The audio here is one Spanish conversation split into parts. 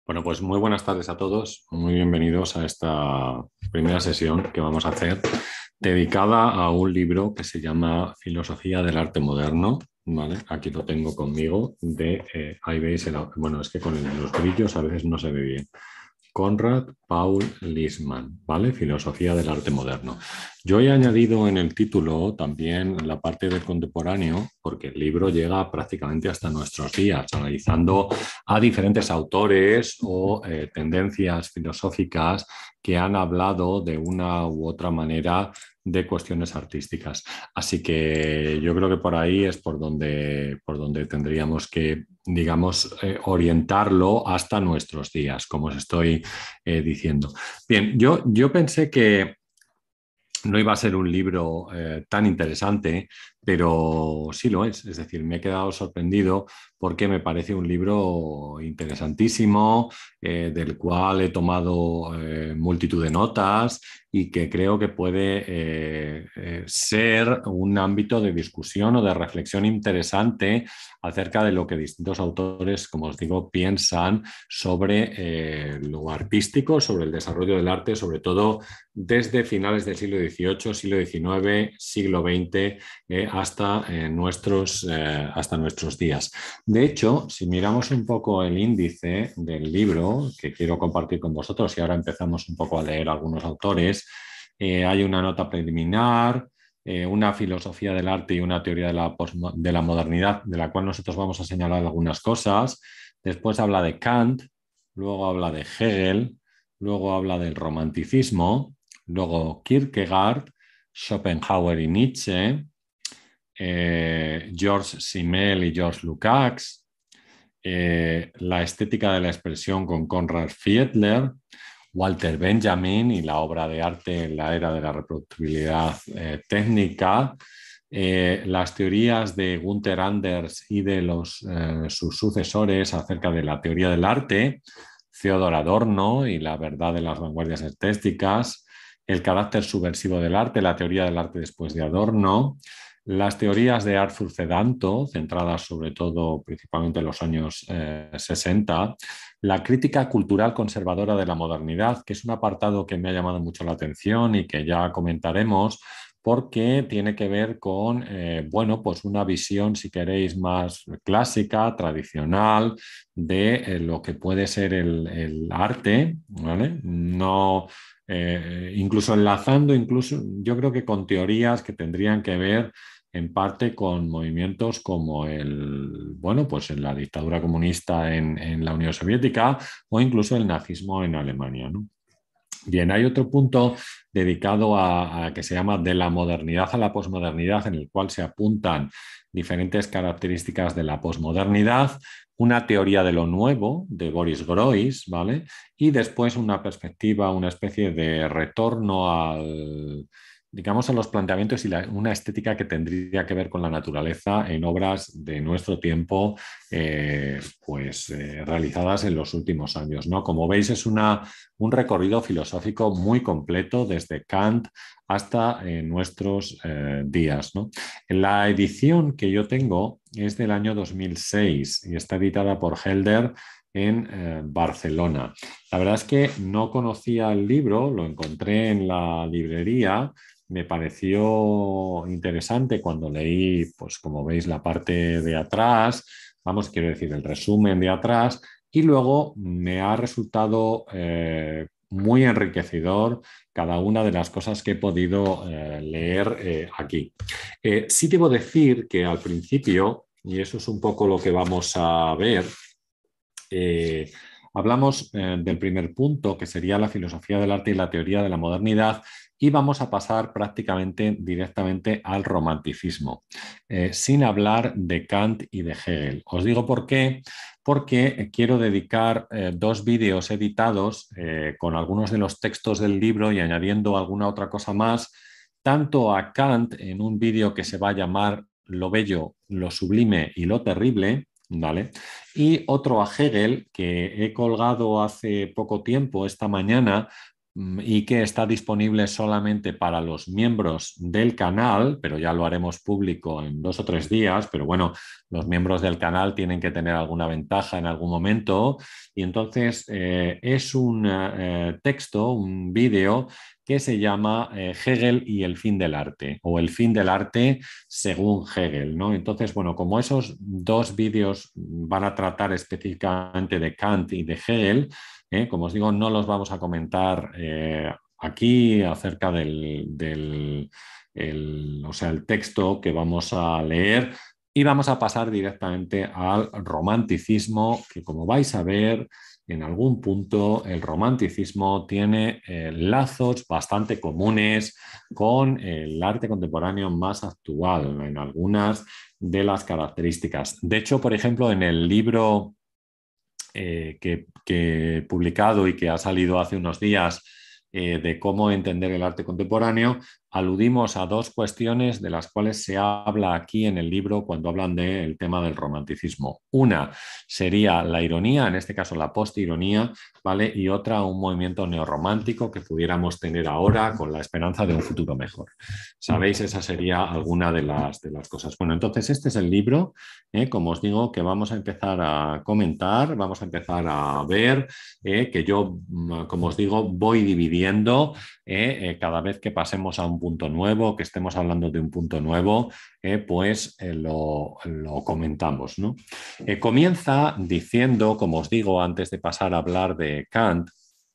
Bueno, pues muy buenas tardes a todos, muy bienvenidos a esta primera sesión que vamos a hacer dedicada a un libro que se llama Filosofía del Arte Moderno, ¿vale? Aquí lo tengo conmigo, ahí veis, bueno, es que con los brillos a veces no se ve bien. Konrad Paul Liessmann, ¿vale? Filosofía del arte moderno. Yo he añadido en el título también la parte del contemporáneo, porque el libro llega prácticamente hasta nuestros días, analizando a diferentes autores o tendencias filosóficas que han hablado de una u otra manera de cuestiones artísticas. Así que yo creo que por ahí es por donde tendríamos que, digamos, orientarlo hasta nuestros días, como os estoy diciendo. Bien, yo pensé que no iba a ser un libro tan interesante, pero sí lo es. Es decir, me he quedado sorprendido porque me parece un libro interesantísimo, del cual he tomado multitud de notas y que creo que puede ser un ámbito de discusión o de reflexión interesante acerca de lo que distintos autores, como os digo, piensan sobre lo artístico, sobre el desarrollo del arte, sobre todo desde finales del siglo XVIII, siglo XIX, siglo XX, hasta nuestros días. De hecho, si miramos un poco el índice del libro que quiero compartir con vosotros y ahora empezamos un poco a leer algunos autores, hay una nota preliminar, una filosofía del arte y una teoría de la modernidad, de la cual nosotros vamos a señalar algunas cosas. Después habla de Kant, luego habla de Hegel, luego habla del romanticismo, luego Kierkegaard, Schopenhauer y Nietzsche, George Simmel y George Lukács, la estética de la expresión con Konrad Fiedler, Walter Benjamin y la obra de arte en la era de la reproductibilidad técnica, las teorías de Gunther Anders y de sus sucesores acerca de la teoría del arte, Theodor Adorno y la verdad de las vanguardias estéticas, el carácter subversivo del arte, la teoría del arte después de Adorno, las teorías de Arthur Cedanto, centradas sobre todo principalmente en los años 60, la crítica cultural conservadora de la modernidad, que es un apartado que me ha llamado mucho la atención y que ya comentaremos, porque tiene que ver con, bueno, pues una visión, si queréis, más clásica, tradicional, de lo que puede ser el arte, ¿vale? No, incluso enlazando, incluso yo creo que con teorías que tendrían que ver en parte con movimientos como bueno, pues en la dictadura comunista en la Unión Soviética o incluso el nazismo en Alemania, ¿no? Bien, hay otro punto dedicado a que se llama de la modernidad a la posmodernidad, en el cual se apuntan diferentes características de la posmodernidad, una teoría de lo nuevo de Boris Groys, ¿vale? Y después una perspectiva, una especie de retorno digamos, a los planteamientos y una estética que tendría que ver con la naturaleza en obras de nuestro tiempo, realizadas en los últimos años, ¿no? Como veis, es un recorrido filosófico muy completo desde Kant hasta nuestros días, ¿no? La edición que yo tengo es del año 2006 y está editada por Helder en Barcelona. La verdad es que no conocía el libro, lo encontré en la librería, me pareció interesante cuando leí, pues como veis, la parte de atrás, vamos, quiero decir, el resumen de atrás, y luego me ha resultado muy enriquecedor cada una de las cosas que he podido leer aquí. Sí debo decir que al principio, y eso es un poco lo que vamos a ver, eh, hablamos del primer punto, que sería la filosofía del arte y la teoría de la modernidad, y vamos a pasar prácticamente directamente al romanticismo, sin hablar de Kant y de Hegel. Os digo por qué, porque quiero dedicar dos vídeos editados con algunos de los textos del libro y añadiendo alguna otra cosa más, tanto a Kant en un vídeo que se va a llamar Lo bello, lo sublime y lo terrible, ¿vale? Y otro a Hegel que he colgado hace poco tiempo, esta mañana, y que está disponible solamente para los miembros del canal, pero ya lo haremos público en 2 o 3 días, pero bueno, los miembros del canal tienen que tener alguna ventaja en algún momento y entonces es un texto, un vídeo que se llama Hegel y el fin del arte, o el fin del arte según Hegel, ¿no? Entonces, bueno, como esos 2 vídeos van a tratar específicamente de Kant y de Hegel, como os digo, no los vamos a comentar aquí acerca o sea, el texto que vamos a leer y vamos a pasar directamente al romanticismo, que como vais a ver, en algún punto el romanticismo tiene lazos bastante comunes con el arte contemporáneo más actual en algunas de las características. De hecho, por ejemplo, en el libro que he publicado y que ha salido hace unos días de cómo entender el arte contemporáneo, aludimos a 2 cuestiones de las cuales se habla aquí en el libro cuando hablan del tema del romanticismo. Una sería la ironía, en este caso la postironía, ¿vale? Y otra, un movimiento neorromántico que pudiéramos tener ahora con la esperanza de un futuro mejor. ¿Sabéis? Esa sería alguna de las cosas. Bueno, entonces este es el libro, como os digo, que vamos a empezar a comentar, vamos a empezar a ver, que yo, como os digo, voy dividiendo cada vez que pasemos a un punto nuevo, que estemos hablando de un punto nuevo, pues lo comentamos, ¿no? Comienza diciendo, como os digo, antes de pasar a hablar de Kant,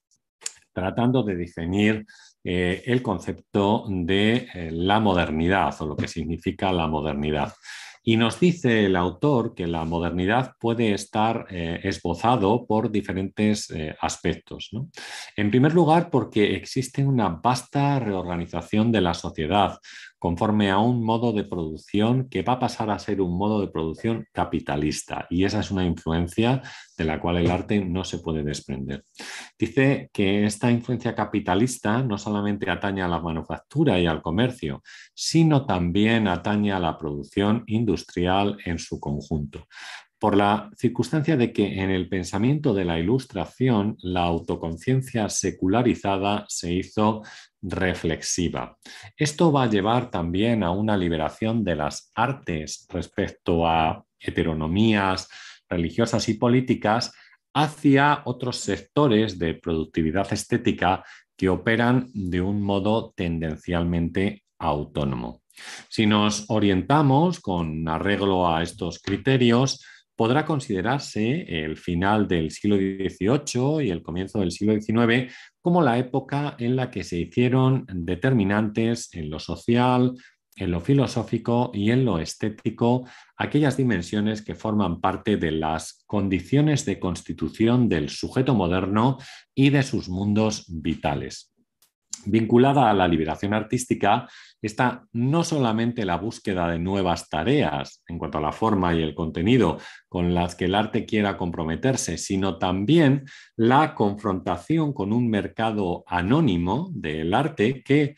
tratando de definir el concepto de la modernidad o lo que significa la modernidad. Y nos dice el autor que la modernidad puede estar esbozado por diferentes aspectos, ¿no? En primer lugar, porque existe una vasta reorganización de la sociedad conforme a un modo de producción que va a pasar a ser un modo de producción capitalista. Y esa es una influencia de la cual el arte no se puede desprender. Dice que esta influencia capitalista no solamente atañe a la manufactura y al comercio, sino también atañe a la producción industrial en su conjunto. Por la circunstancia de que en el pensamiento de la Ilustración la autoconciencia secularizada se hizo reflexiva. Esto va a llevar también a una liberación de las artes respecto a heteronomías religiosas y políticas hacia otros sectores de productividad estética que operan de un modo tendencialmente autónomo. Si nos orientamos con arreglo a estos criterios, podrá considerarse el final del siglo XVIII y el comienzo del siglo XIX como la época en la que se hicieron determinantes en lo social, en lo filosófico y en lo estético aquellas dimensiones que forman parte de las condiciones de constitución del sujeto moderno y de sus mundos vitales. Vinculada a la liberación artística está no solamente la búsqueda de nuevas tareas en cuanto a la forma y el contenido con las que el arte quiera comprometerse, sino también la confrontación con un mercado anónimo del arte que,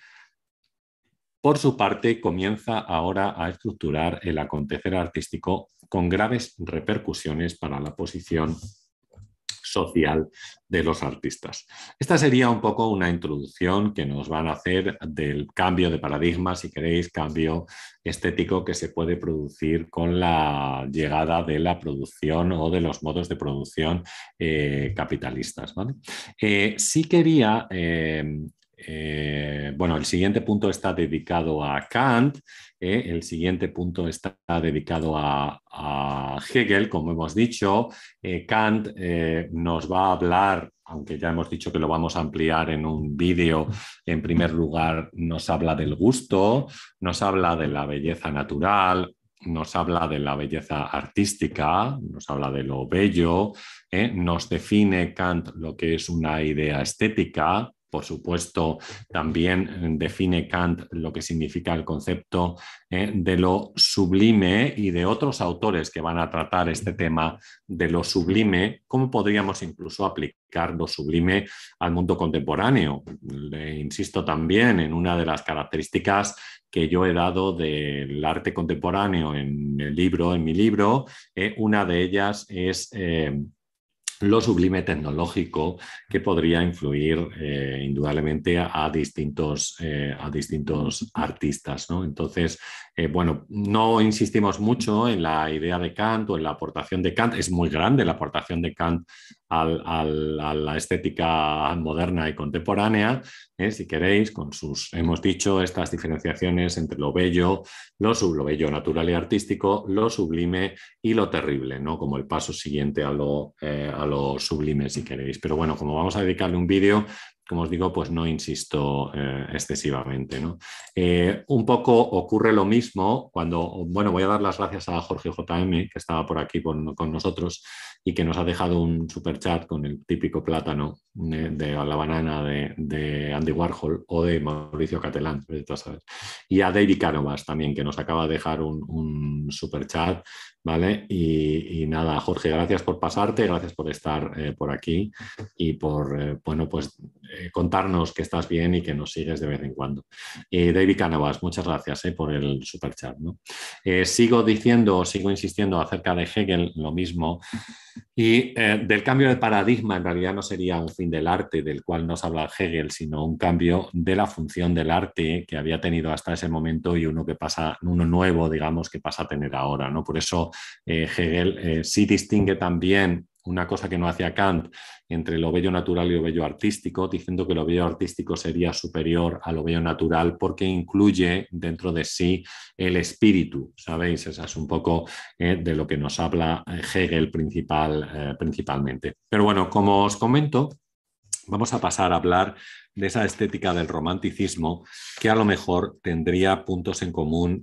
por su parte, comienza ahora a estructurar el acontecer artístico con graves repercusiones para la posición social de los artistas. Esta sería un poco una introducción que nos van a hacer del cambio de paradigma, si queréis, cambio estético que se puede producir con la llegada de la producción o de los modos de producción capitalistas, ¿vale? Sí quería... bueno, el siguiente punto está dedicado a Kant, el siguiente punto está dedicado a Hegel, como hemos dicho. Kant nos va a hablar, aunque ya hemos dicho que lo vamos a ampliar en un vídeo, en primer lugar nos habla del gusto, nos habla de la belleza natural, nos habla de la belleza artística, nos habla de lo bello, nos define Kant lo que es una idea estética. Por supuesto, también define Kant lo que significa el concepto de lo sublime y de otros autores que van a tratar este tema de lo sublime, cómo podríamos incluso aplicar lo sublime al mundo contemporáneo. Le insisto también en una de las características que yo he dado del arte contemporáneo en el libro, en mi libro, una de ellas es lo sublime tecnológico que podría influir indudablemente a distintos artistas, ¿no? Entonces, bueno, no insistimos mucho en la idea de Kant o en la aportación de Kant. Es muy grande la aportación de Kant a la estética moderna y contemporánea, si queréis, con sus, hemos dicho, estas diferenciaciones entre lo bello natural y artístico, lo sublime y lo terrible, ¿no? Como el paso siguiente a lo sublime, si queréis. Pero bueno, como vamos a dedicarle un vídeo, como os digo, pues no insisto excesivamente, ¿no? Un poco ocurre lo mismo cuando, bueno, voy a dar las gracias a Jorge JM, que estaba por aquí con nosotros y que nos ha dejado un super chat con el típico plátano de la banana de Andy Warhol o de Mauricio Catalán, ¿sabes? Y a David Cánovas también, que nos acaba de dejar un super chat, ¿vale? Y nada, Jorge, gracias por pasarte, gracias por estar por aquí y por, bueno, pues contarnos que estás bien y que nos sigues de vez en cuando. David Cánovas, muchas gracias por el super chat, ¿no? Sigo insistiendo acerca de Hegel, lo mismo. Y del cambio de paradigma, en realidad no sería un fin del arte del cual nos habla Hegel, sino un cambio de la función del arte que había tenido hasta ese momento y uno nuevo, digamos, que pasa a tener ahora, ¿no? Por eso Hegel sí distingue también una cosa que no hacía Kant entre lo bello natural y lo bello artístico, diciendo que lo bello artístico sería superior a lo bello natural porque incluye dentro de sí el espíritu, ¿sabéis? Esa es un poco de lo que nos habla Hegel principalmente. Pero bueno, como os comento, vamos a pasar a hablar de esa estética del romanticismo que a lo mejor tendría puntos en común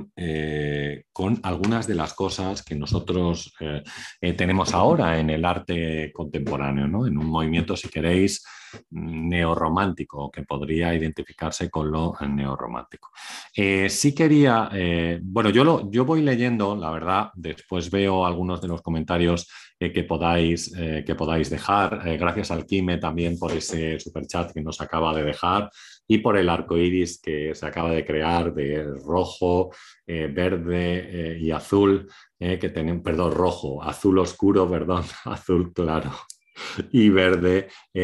con algunas de las cosas que nosotros tenemos ahora en el arte contemporáneo, ¿no? En un movimiento, si queréis, neorromántico, que podría identificarse con lo neorromántico. Sí quería, bueno, yo voy leyendo, la verdad, después veo algunos de los comentarios que podáis dejar. Gracias al Quime también por ese superchat que nos acaba de dejar y por el arco iris que se acaba de crear de rojo, verde y azul, que tenemos, perdón, rojo, azul oscuro, perdón, azul claro y verde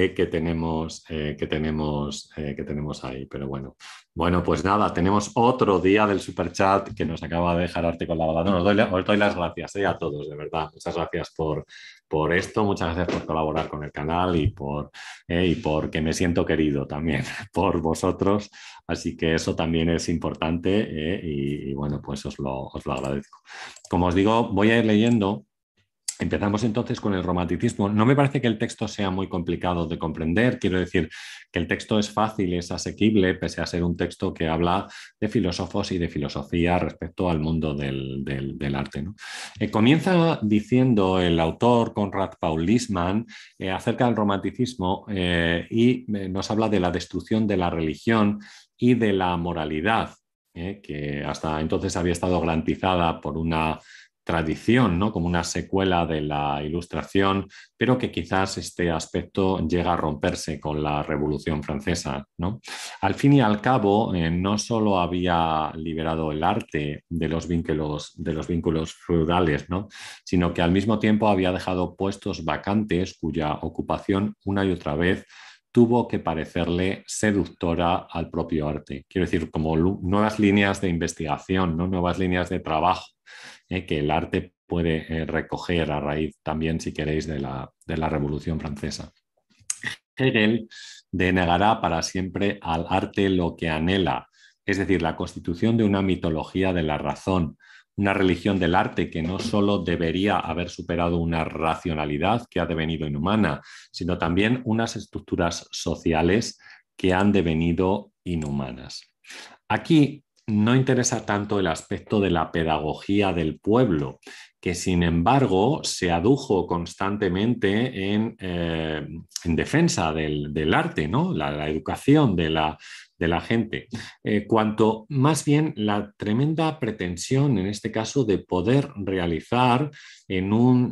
que tenemos ahí. Pero bueno, pues nada, tenemos otro día del superchat que nos acaba de dejar Arte con la Balada. Os doy las gracias a todos, de verdad. Muchas gracias por esto, muchas gracias por colaborar con el canal y por que me siento querido también por vosotros. Así que eso también es importante y bueno, pues os lo agradezco. Como os digo, voy a ir leyendo. Empezamos entonces con el romanticismo. No me parece que el texto sea muy complicado de comprender. Quiero decir que el texto es fácil, es asequible, pese a ser un texto que habla de filósofos y de filosofía respecto al mundo del arte, ¿no? Comienza diciendo el autor Konrad Paul Liessmann acerca del romanticismo y nos habla de la destrucción de la religión y de la moralidad, que hasta entonces había estado garantizada por una tradición, ¿no? Como una secuela de la Ilustración, pero que quizás este aspecto llega a romperse con la Revolución Francesa, ¿no? Al fin y al cabo, no solo había liberado el arte de los vínculos feudales, ¿no? Sino que al mismo tiempo había dejado puestos vacantes cuya ocupación una y otra vez tuvo que parecerle seductora al propio arte. Quiero decir, como nuevas líneas de investigación, ¿no? Nuevas líneas de trabajo que el arte puede recoger a raíz también, si queréis, de la Revolución Francesa. Hegel denegará para siempre al arte lo que anhela, es decir, la constitución de una mitología de la razón, una religión del arte que no solo debería haber superado una racionalidad que ha devenido inhumana, sino también unas estructuras sociales que han devenido inhumanas. Aquí no interesa tanto el aspecto de la pedagogía del pueblo, que sin embargo se adujo constantemente en defensa del arte, ¿no? La educación de la gente, cuanto más bien la tremenda pretensión, en este caso, de poder realizar en un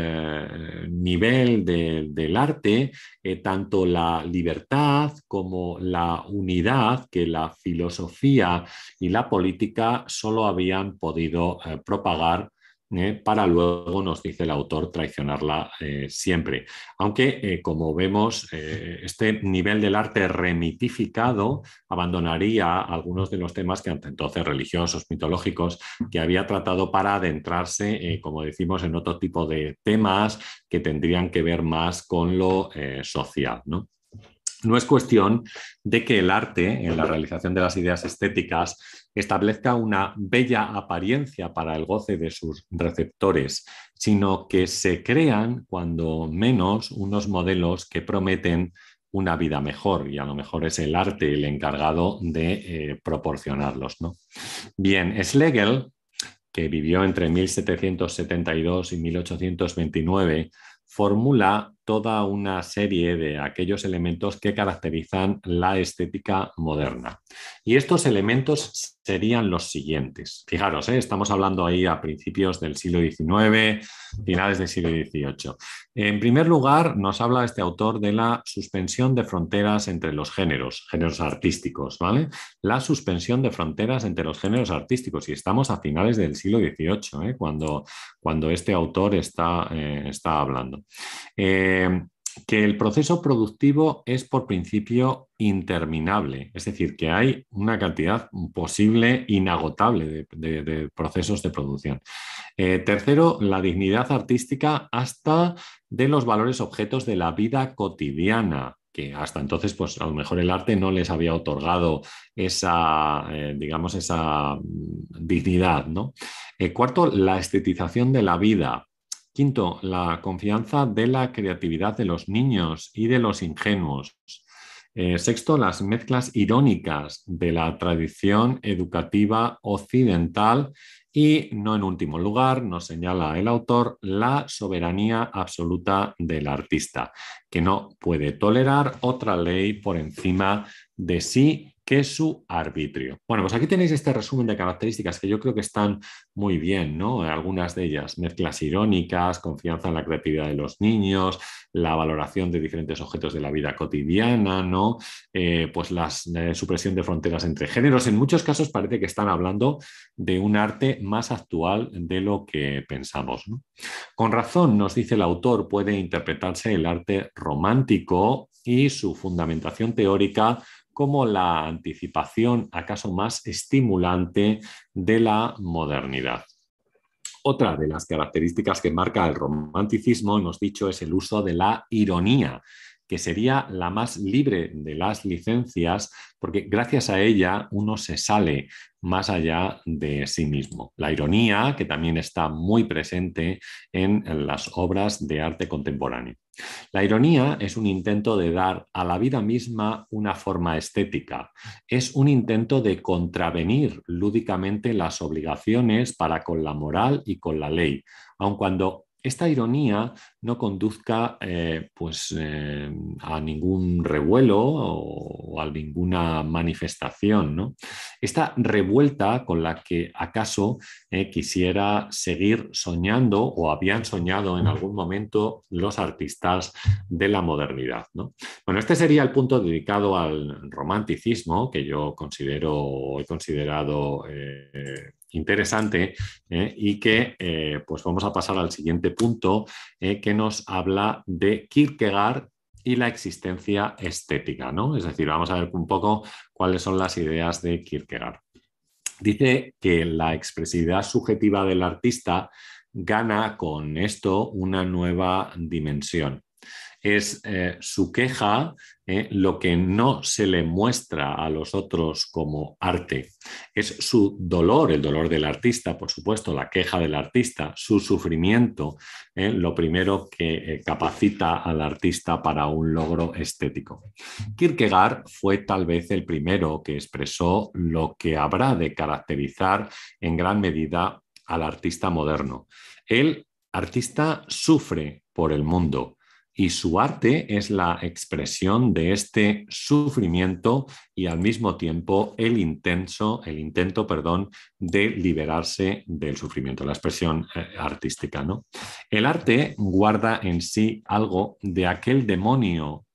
nivel del arte tanto la libertad como la unidad que la filosofía y la política solo habían podido propagar para luego, nos dice el autor, traicionarla siempre. Aunque, como vemos, este nivel del arte remitificado abandonaría algunos de los temas que hasta entonces religiosos, mitológicos, que había tratado para adentrarse, como decimos, en otro tipo de temas que tendrían que ver más con lo social, ¿no? No es cuestión de que el arte, en la realización de las ideas estéticas, establezca una bella apariencia para el goce de sus receptores, sino que se crean, cuando menos, unos modelos que prometen una vida mejor, y a lo mejor es el arte el encargado de proporcionarlos, ¿no? Bien, Schlegel, que vivió entre 1772 y 1829, formula toda una serie de aquellos elementos que caracterizan la estética moderna. Y estos elementos serían los siguientes. Fijaros, estamos hablando ahí a principios del siglo XIX, finales del siglo XVIII. En primer lugar, nos habla este autor de la suspensión de fronteras entre los géneros artísticos, ¿vale? La suspensión de fronteras entre los géneros artísticos. Y estamos a finales del siglo XVIII, cuando este autor está hablando. Que el proceso productivo es por principio interminable, es decir, que hay una cantidad posible inagotable de procesos de producción. Tercero, la dignidad artística hasta de los valores objetos de la vida cotidiana, que hasta entonces, pues a lo mejor el arte no les había otorgado esa, digamos, esa dignidad, ¿no? Cuarto, la estetización de la vida. Quinto, la confianza de la creatividad de los niños y de los ingenuos. Sexto, las mezclas irónicas de la tradición educativa occidental. Y no en último lugar, nos señala el autor, la soberanía absoluta del artista, que no puede tolerar otra ley por encima de sí que su arbitrio. Bueno, pues aquí tenéis este resumen de características que yo creo que están muy bien, ¿no? Algunas de ellas, mezclas irónicas, confianza en la creatividad de los niños, la valoración de diferentes objetos de la vida cotidiana, ¿no? Pues la supresión de fronteras entre géneros. En muchos casos parece que están hablando de un arte más actual de lo que pensamos, ¿no? Con razón, nos dice el autor, puede interpretarse el arte romántico y su fundamentación teórica como la anticipación, acaso más estimulante, de la modernidad. Otra de las características que marca el romanticismo, hemos dicho, es el uso de la ironía, que sería la más libre de las licencias, porque gracias a ella uno se sale más allá de sí mismo. La ironía, que también está muy presente en las obras de arte contemporáneo. La ironía es un intento de dar a la vida misma una forma estética. Es un intento de contravenir lúdicamente las obligaciones para con la moral y con la ley, aun cuando esta ironía no conduzca a ningún revuelo o a ninguna manifestación, ¿no? Esta revuelta con la que acaso quisiera seguir soñando o habían soñado en algún momento los artistas de la modernidad, ¿no? Bueno, este sería el punto dedicado al romanticismo, que yo he considerado interesante, y que pues vamos a pasar al siguiente punto, que nos habla de Kierkegaard y la existencia estética, ¿no? Es decir, vamos a ver un poco cuáles son las ideas de Kierkegaard. Dice que la expresividad subjetiva del artista gana con esto una nueva dimensión. Es su queja lo que no se le muestra a los otros como arte. Es su dolor, el dolor del artista, por supuesto, la queja del artista, su sufrimiento, lo primero que capacita al artista para un logro estético. Kierkegaard fue tal vez el primero que expresó lo que habrá de caracterizar en gran medida al artista moderno. El artista sufre por el mundo, y su arte es la expresión de este sufrimiento y al mismo tiempo el intento, de liberarse del sufrimiento, la expresión artística, ¿no? El arte guarda en sí algo de aquel demonio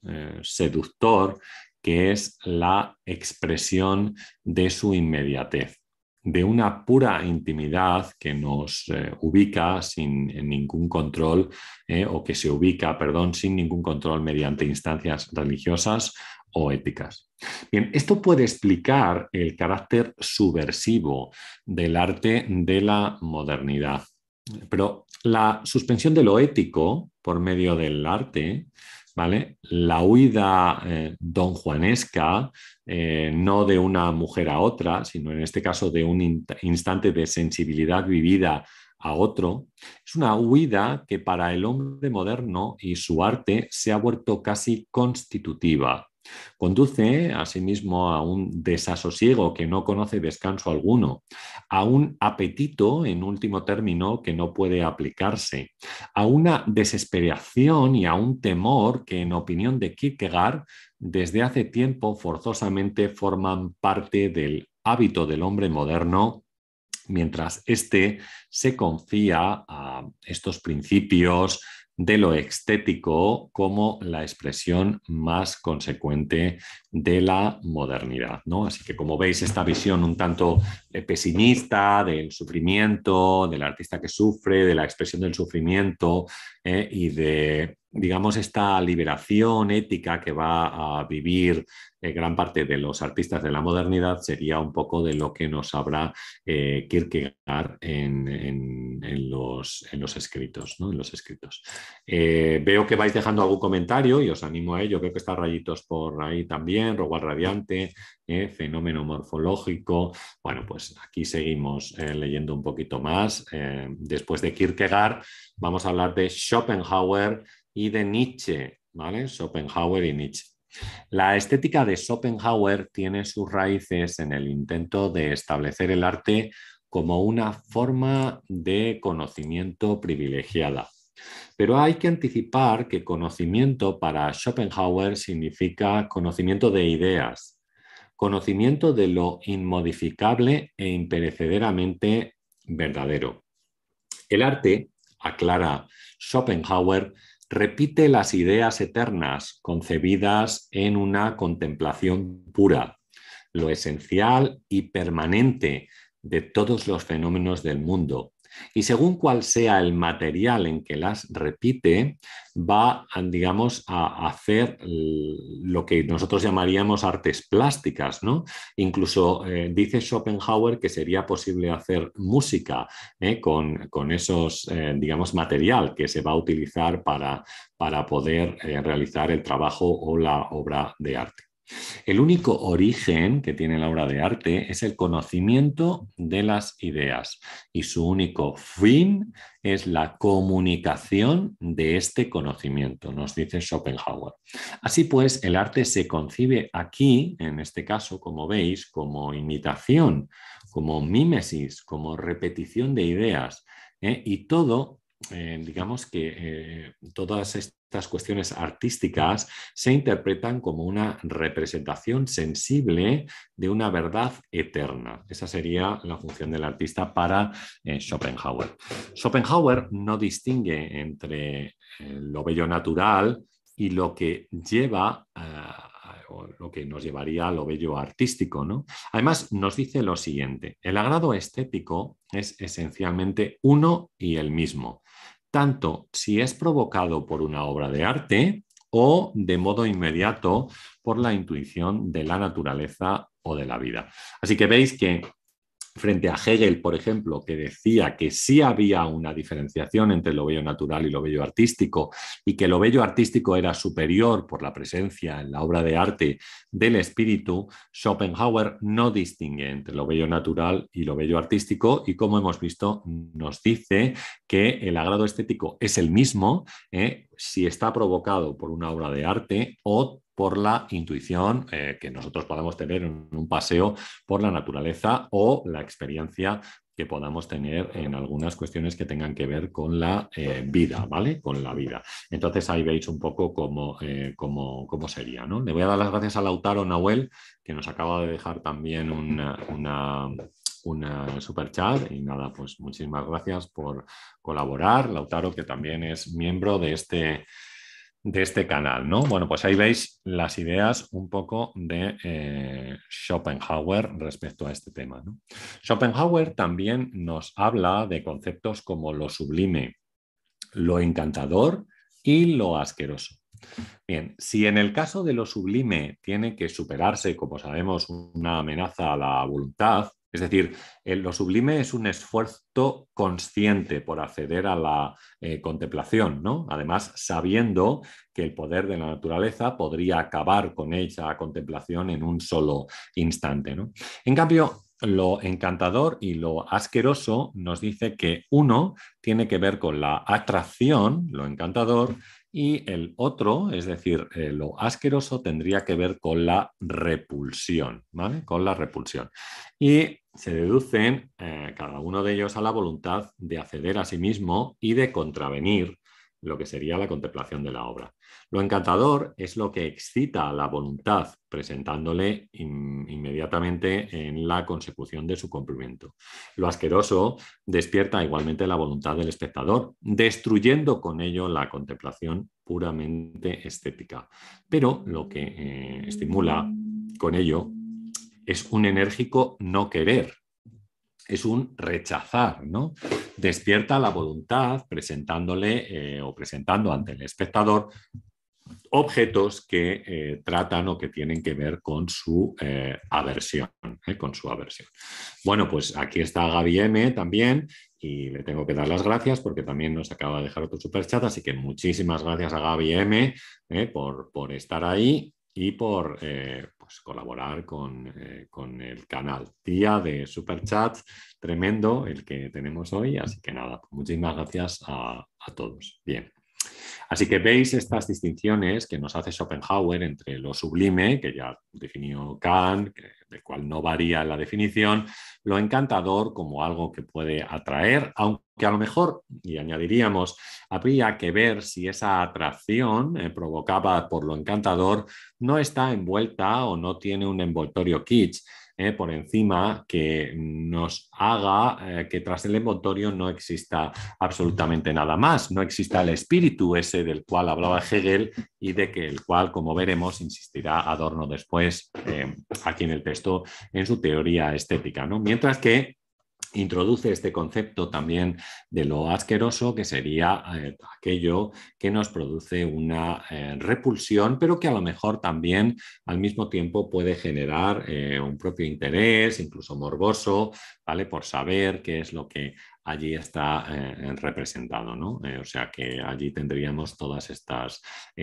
seductor que es la expresión de su inmediatez. de una pura intimidad que nos ubica sin ningún control, o que se ubica, perdón, sin ningún control mediante instancias religiosas o éticas. Bien, esto puede explicar el carácter subversivo del arte de la modernidad. Pero la suspensión de lo ético por medio del arte, ¿vale? La huida donjuanesca, no de una mujer a otra, sino en este caso de un instante de sensibilidad vivida a otro, es una huida que para el hombre moderno y su arte se ha vuelto casi constitutiva. Conduce asimismo a un desasosiego que no conoce descanso alguno, a un apetito, en último término, que no puede aplicarse, a una desesperación y a un temor que, en opinión de Kierkegaard, desde hace tiempo forzosamente forman parte del hábito del hombre moderno, mientras éste se confía a estos principios de lo estético como la expresión más consecuente de la modernidad, ¿no? Así que, como veis, esta visión un tanto pesimista del sufrimiento, del artista que sufre, de la expresión del sufrimiento, y de, digamos, esta liberación ética que va a vivir gran parte de los artistas de la modernidad, sería un poco de lo que nos habrá Kierkegaard en los escritos, ¿no? En los escritos. Veo que vais dejando algún comentario y os animo a ello. Veo que está Rayitos por ahí también, Rogual Radiante, Fenómeno Morfológico. Bueno, pues aquí seguimos leyendo un poquito más. Después de Kierkegaard vamos a hablar de Schopenhauer y de Nietzsche, ¿vale? Schopenhauer y Nietzsche. La estética de Schopenhauer tiene sus raíces en el intento de establecer el arte como una forma de conocimiento privilegiada. Pero hay que anticipar que conocimiento para Schopenhauer significa conocimiento de ideas, conocimiento de lo inmodificable e imperecederamente verdadero. El arte, aclara Schopenhauer, repite las ideas eternas concebidas en una contemplación pura, lo esencial y permanente de todos los fenómenos del mundo. Y según cuál sea el material en que las repite, va, digamos, a hacer lo que nosotros llamaríamos artes plásticas, ¿no? Incluso dice Schopenhauer que sería posible hacer música con esos, digamos, material que se va a utilizar para poder realizar el trabajo o la obra de arte. El único origen que tiene la obra de arte es el conocimiento de las ideas y su único fin es la comunicación de este conocimiento, nos dice Schopenhauer. Así pues, el arte se concibe aquí, en este caso, como veis, como imitación, como mímesis, como repetición de ideas, y todo, digamos que todas estas cuestiones artísticas se interpretan como una representación sensible de una verdad eterna. Esa sería la función del artista para Schopenhauer. Schopenhauer no distingue entre lo bello natural y lo que lleva o lo que nos llevaría a lo bello artístico, ¿no? Además, nos dice lo siguiente: el agrado estético es esencialmente uno y el mismo, tanto si es provocado por una obra de arte o de modo inmediato por la intuición de la naturaleza o de la vida. Así que veis que, frente a Hegel, por ejemplo, que decía que sí había una diferenciación entre lo bello natural y lo bello artístico, y que lo bello artístico era superior por la presencia en la obra de arte del espíritu, Schopenhauer no distingue entre lo bello natural y lo bello artístico, y, como hemos visto, nos dice que el agrado estético es el mismo si está provocado por una obra de arte o por la intuición que nosotros podamos tener en un paseo por la naturaleza o la experiencia que podamos tener en algunas cuestiones que tengan que ver con la vida, ¿vale? Con la vida. Entonces ahí veis un poco cómo sería, ¿no? Le voy a dar las gracias a Lautaro Nahuel, que nos acaba de dejar también una super chat, y nada, pues muchísimas gracias por colaborar. Lautaro, que también es miembro de este de este canal, ¿no? Bueno, pues ahí veis las ideas un poco de Schopenhauer respecto a este tema, ¿no? Schopenhauer también nos habla de conceptos como lo sublime, lo encantador y lo asqueroso. Bien, si en el caso de lo sublime tiene que superarse, como sabemos, una amenaza a la voluntad, es decir, lo sublime es un esfuerzo consciente por acceder a la contemplación, ¿no? Además, sabiendo que el poder de la naturaleza podría acabar con esa contemplación en un solo instante, ¿no? En cambio, lo encantador y lo asqueroso nos dice que uno tiene que ver con la atracción, lo encantador, y el otro, es decir, lo asqueroso, tendría que ver con la repulsión, ¿vale? Con la repulsión. Y se deducen cada uno de ellos a la voluntad de acceder a sí mismo y de contravenir lo que sería la contemplación de la obra. Lo encantador es lo que excita a la voluntad, presentándole inmediatamente en la consecución de su cumplimiento. Lo asqueroso despierta igualmente la voluntad del espectador, destruyendo con ello la contemplación puramente estética. Pero lo que estimula con ello es un enérgico no querer, es un rechazar, ¿no? Despierta la voluntad presentándole o presentando ante el espectador objetos que tratan o que tienen que ver con su aversión, con su aversión. Bueno, pues aquí está Gaby M también y le tengo que dar las gracias porque también nos acaba de dejar otro superchat, así que muchísimas gracias a Gaby M por estar ahí y por pues colaborar con el canal. Día de superchats tremendo el que tenemos hoy, así que nada, muchísimas gracias a todos. Bien. Así que veis estas distinciones que nos hace Schopenhauer entre lo sublime, que ya definió Kant, del cual no varía la definición, lo encantador como algo que puede atraer, aunque a lo mejor, y añadiríamos, habría que ver si esa atracción provocada por lo encantador no está envuelta o no tiene un envoltorio kitsch, por encima que nos haga que tras el envoltorio no exista absolutamente nada más, no exista el espíritu ese del cual hablaba Hegel y de que el cual, como veremos, insistirá Adorno después aquí en el texto en su teoría estética, ¿no? Mientras que introduce este concepto también de lo asqueroso, que sería aquello que nos produce una repulsión, pero que a lo mejor también al mismo tiempo puede generar un propio interés, incluso morboso, ¿vale? Por saber qué es lo que allí está representado, ¿no? O sea que allí tendríamos todas estas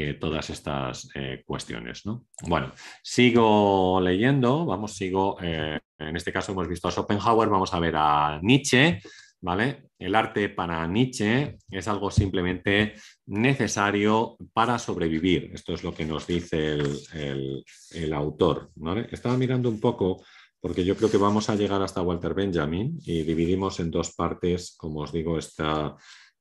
cuestiones, ¿no? Bueno, sigo leyendo, sigo en este caso hemos visto a Schopenhauer, vamos a ver a Nietzsche, ¿vale? El arte para Nietzsche es algo simplemente necesario para sobrevivir. Esto es lo que nos dice el autor, ¿vale? Estaba mirando un poco porque yo creo que vamos a llegar hasta Walter Benjamin y dividimos en dos partes, como os digo, esta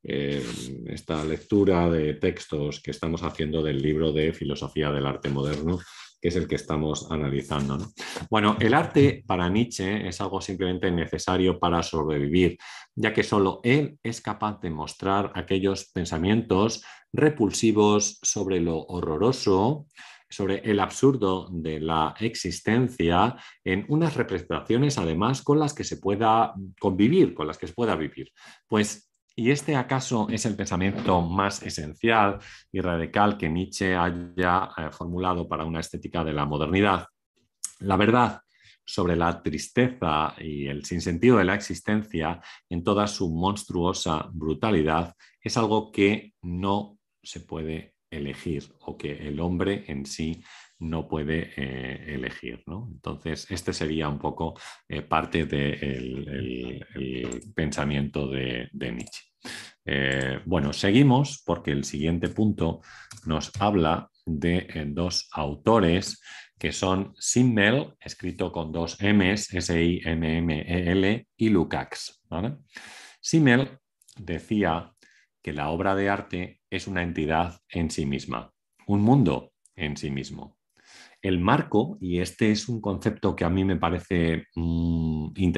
lectura de textos que estamos haciendo del libro de Filosofía del Arte Moderno, que es el que estamos analizando, ¿no? Bueno, el arte para Nietzsche es algo simplemente necesario para sobrevivir, ya que solo él es capaz de mostrar aquellos pensamientos repulsivos sobre lo horroroso, sobre el absurdo de la existencia, en unas representaciones además con las que se pueda convivir, con las que se pueda vivir. Pues, ¿y este acaso es el pensamiento más esencial y radical que Nietzsche haya formulado para una estética de la modernidad? La verdad sobre la tristeza y el sinsentido de la existencia en toda su monstruosa brutalidad es algo que no se puede elegir o que el hombre en sí no puede elegir, ¿no? Entonces, este sería un poco parte del pensamiento de Nietzsche. Bueno, seguimos porque el siguiente punto nos habla de dos autores que son Simmel, escrito con dos M's, S-I-M-M-E-L, y Lukács, ¿vale? Simmel decía que la obra de arte es una entidad en sí misma, un mundo en sí mismo. El marco, y este es un concepto que a mí me parece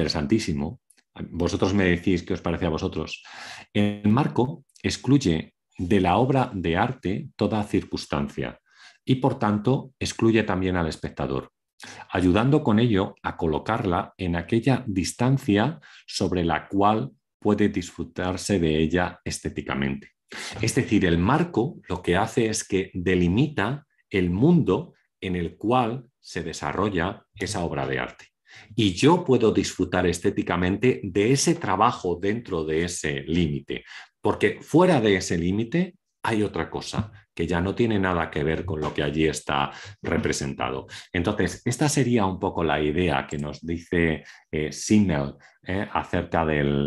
interesantísimo, vosotros me decís qué os parece a vosotros, el marco excluye de la obra de arte toda circunstancia y, por tanto, excluye también al espectador, ayudando con ello a colocarla en aquella distancia sobre la cual puede disfrutarse de ella estéticamente. Es decir, el marco lo que hace es que delimita el mundo en el cual se desarrolla esa obra de arte. Y yo puedo disfrutar estéticamente de ese trabajo dentro de ese límite, porque fuera de ese límite hay otra cosa que ya no tiene nada que ver con lo que allí está representado. Entonces, esta sería un poco la idea que nos dice Simmel acerca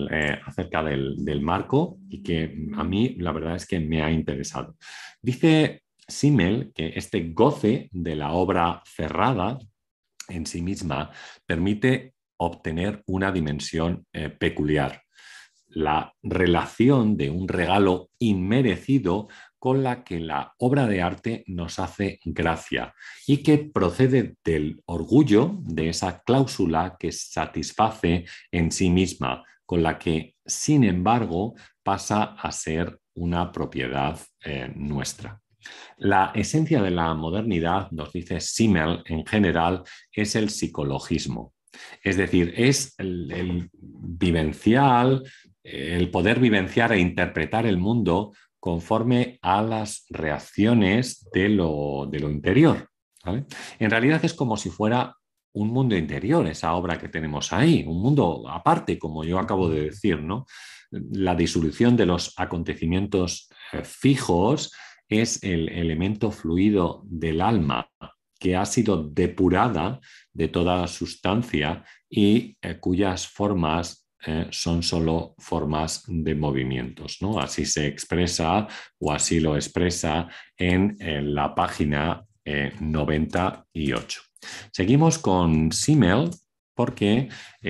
del marco y que a mí la verdad es que me ha interesado. Dice Simmel que este goce de la obra cerrada en sí misma permite obtener una dimensión peculiar, la relación de un regalo inmerecido con la que la obra de arte nos hace gracia y que procede del orgullo de esa cláusula que satisface en sí misma, con la que, sin embargo, pasa a ser una propiedad nuestra. La esencia de la modernidad, nos dice Simmel en general, es el psicologismo. Es decir, es el vivencial, el poder vivenciar e interpretar el mundo conforme a las reacciones de lo interior. ¿Vale? En realidad es como si fuera un mundo interior, esa obra que tenemos ahí, un mundo aparte, como yo acabo de decir, ¿no? La disolución de los acontecimientos fijos es el elemento fluido del alma que ha sido depurada de toda sustancia y cuyas formas son solo formas de movimientos, ¿no? Así se expresa o así lo expresa en la página 98. Seguimos con Simmel porque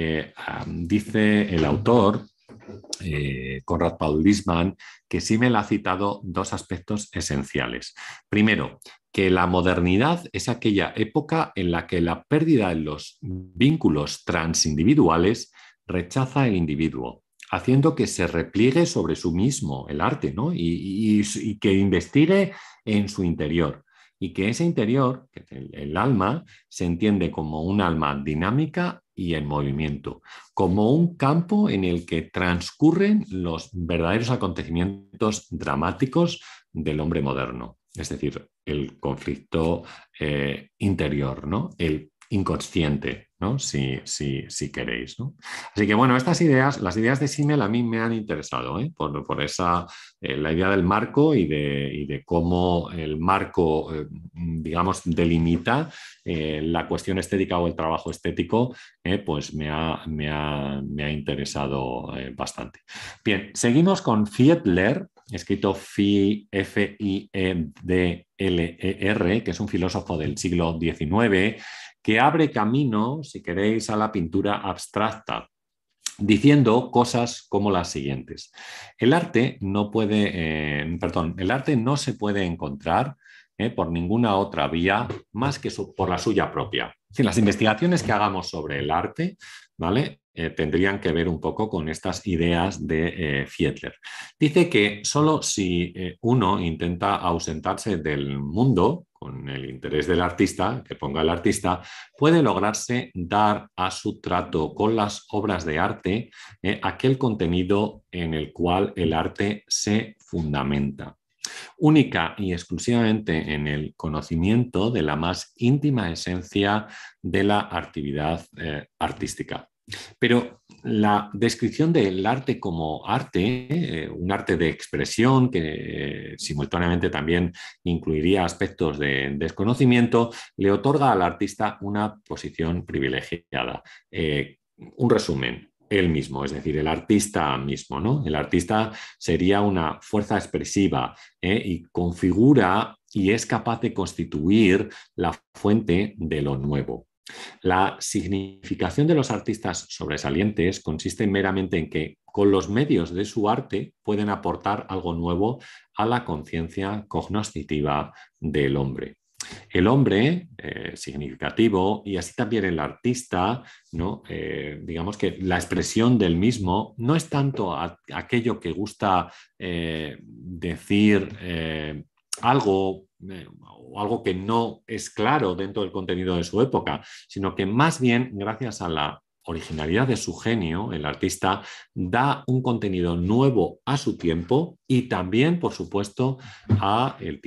dice el autor, Konrad Paul Liessmann, que Simmel ha citado dos aspectos esenciales. Primero, que la modernidad es aquella época en la que la pérdida de los vínculos transindividuales rechaza el individuo, haciendo que se repliegue sobre sí mismo el arte, ¿no? y que investigue en su interior. Y que ese interior, el alma, se entiende como un alma dinámica y en movimiento, como un campo en el que transcurren los verdaderos acontecimientos dramáticos del hombre moderno, es decir, el conflicto interior, ¿no? El inconsciente, ¿no? Si queréis, ¿no? Así que bueno, estas ideas, las ideas de Simmel a mí me han interesado, por esa, la idea del marco y de cómo el marco, digamos, delimita la cuestión estética o el trabajo estético, pues me ha interesado bastante. Bien, seguimos con Fiedler, escrito Fiedler, que es un filósofo del siglo XIX, que abre camino, si queréis, a la pintura abstracta, diciendo cosas como las siguientes. El arte no se puede encontrar por ninguna otra vía más que por la suya propia. Si las investigaciones que hagamos sobre el arte, ¿vale? Tendrían que ver un poco con estas ideas de Fiedler. Dice que solo si uno intenta ausentarse del mundo con el interés del artista, que ponga el artista, puede lograrse dar a su trato con las obras de arte aquel contenido en el cual el arte se fundamenta, única y exclusivamente en el conocimiento de la más íntima esencia de la actividad artística. Pero la descripción del arte como arte, un arte de expresión que simultáneamente también incluiría aspectos de desconocimiento, le otorga al artista una posición privilegiada. Un resumen, él mismo, es decir, el artista mismo, ¿no? El artista sería una fuerza expresiva y configura y es capaz de constituir la fuente de lo nuevo. La significación de los artistas sobresalientes consiste meramente en que con los medios de su arte pueden aportar algo nuevo a la conciencia cognoscitiva del hombre. el hombre significativo y así también el artista, ¿no? Digamos que la expresión del mismo no es tanto aquello que gusta decir algo o algo que no es claro dentro del contenido de su época, sino que más bien, gracias a la originalidad de su genio, el artista da un contenido nuevo a su tiempo y también, por supuesto, al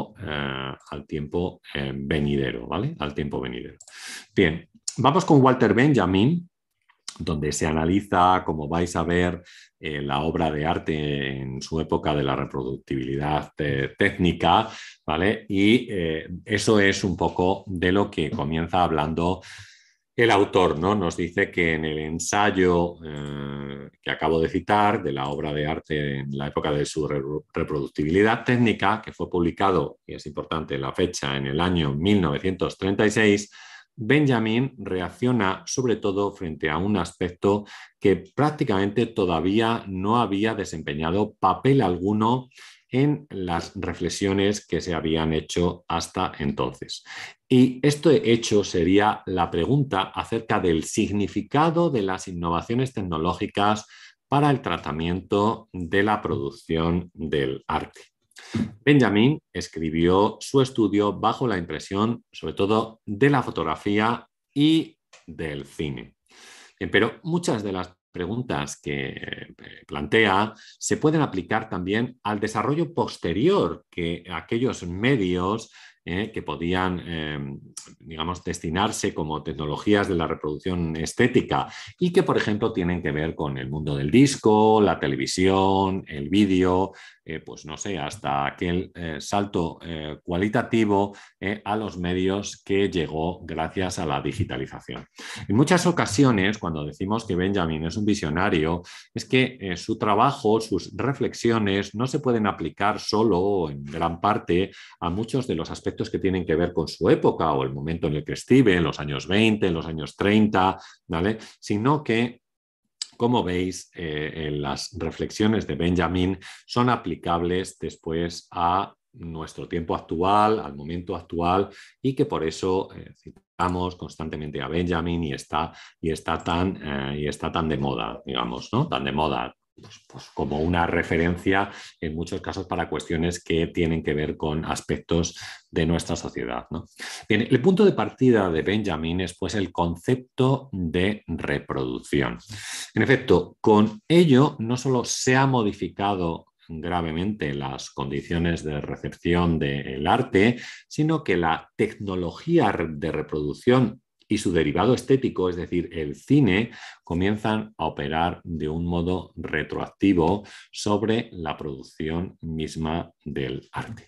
tiempo venidero, ¿vale? Al tiempo venidero. Bien, vamos con Walter Benjamin, donde se analiza, como vais a ver, la obra de arte en su época de la reproductibilidad técnica, ¿vale? Y eso es un poco de lo que comienza hablando el autor, ¿no? Nos dice que en el ensayo que acabo de citar, de la obra de arte en la época de su reproductibilidad técnica, que fue publicado, y es importante la fecha, en el año 1936, Benjamin reacciona sobre todo frente a un aspecto que prácticamente todavía no había desempeñado papel alguno en las reflexiones que se habían hecho hasta entonces. Y este hecho sería la pregunta acerca del significado de las innovaciones tecnológicas para el tratamiento de la producción del arte. Benjamin escribió su estudio bajo la impresión, sobre todo, de la fotografía y del cine. Pero muchas de las preguntas que plantea se pueden aplicar también al desarrollo posterior que aquellos medios que podían, digamos, destinarse como tecnologías de la reproducción estética y que, por ejemplo, tienen que ver con el mundo del disco, la televisión, el vídeo, pues no sé, hasta aquel salto cualitativo a los medios que llegó gracias a la digitalización. En muchas ocasiones, cuando decimos que Benjamin es un visionario, es que su trabajo, sus reflexiones no se pueden aplicar solo o en gran parte a muchos de los aspectos que tienen que ver con su época o el momento en el que escribe, en los años 20, en los años 30, ¿vale? Sino que, como veis, las reflexiones de Benjamin son aplicables después a nuestro tiempo actual, al momento actual, y que por eso citamos constantemente a Benjamin y está tan de moda, digamos, ¿no? Tan de moda. Pues como una referencia en muchos casos para cuestiones que tienen que ver con aspectos de nuestra sociedad, ¿no? Bien, el punto de partida de Benjamin es pues el concepto de reproducción. En efecto, con ello no solo se ha modificado gravemente las condiciones de recepción del arte, sino que la tecnología de reproducción y su derivado estético, es decir, el cine, comienzan a operar de un modo retroactivo sobre la producción misma del arte.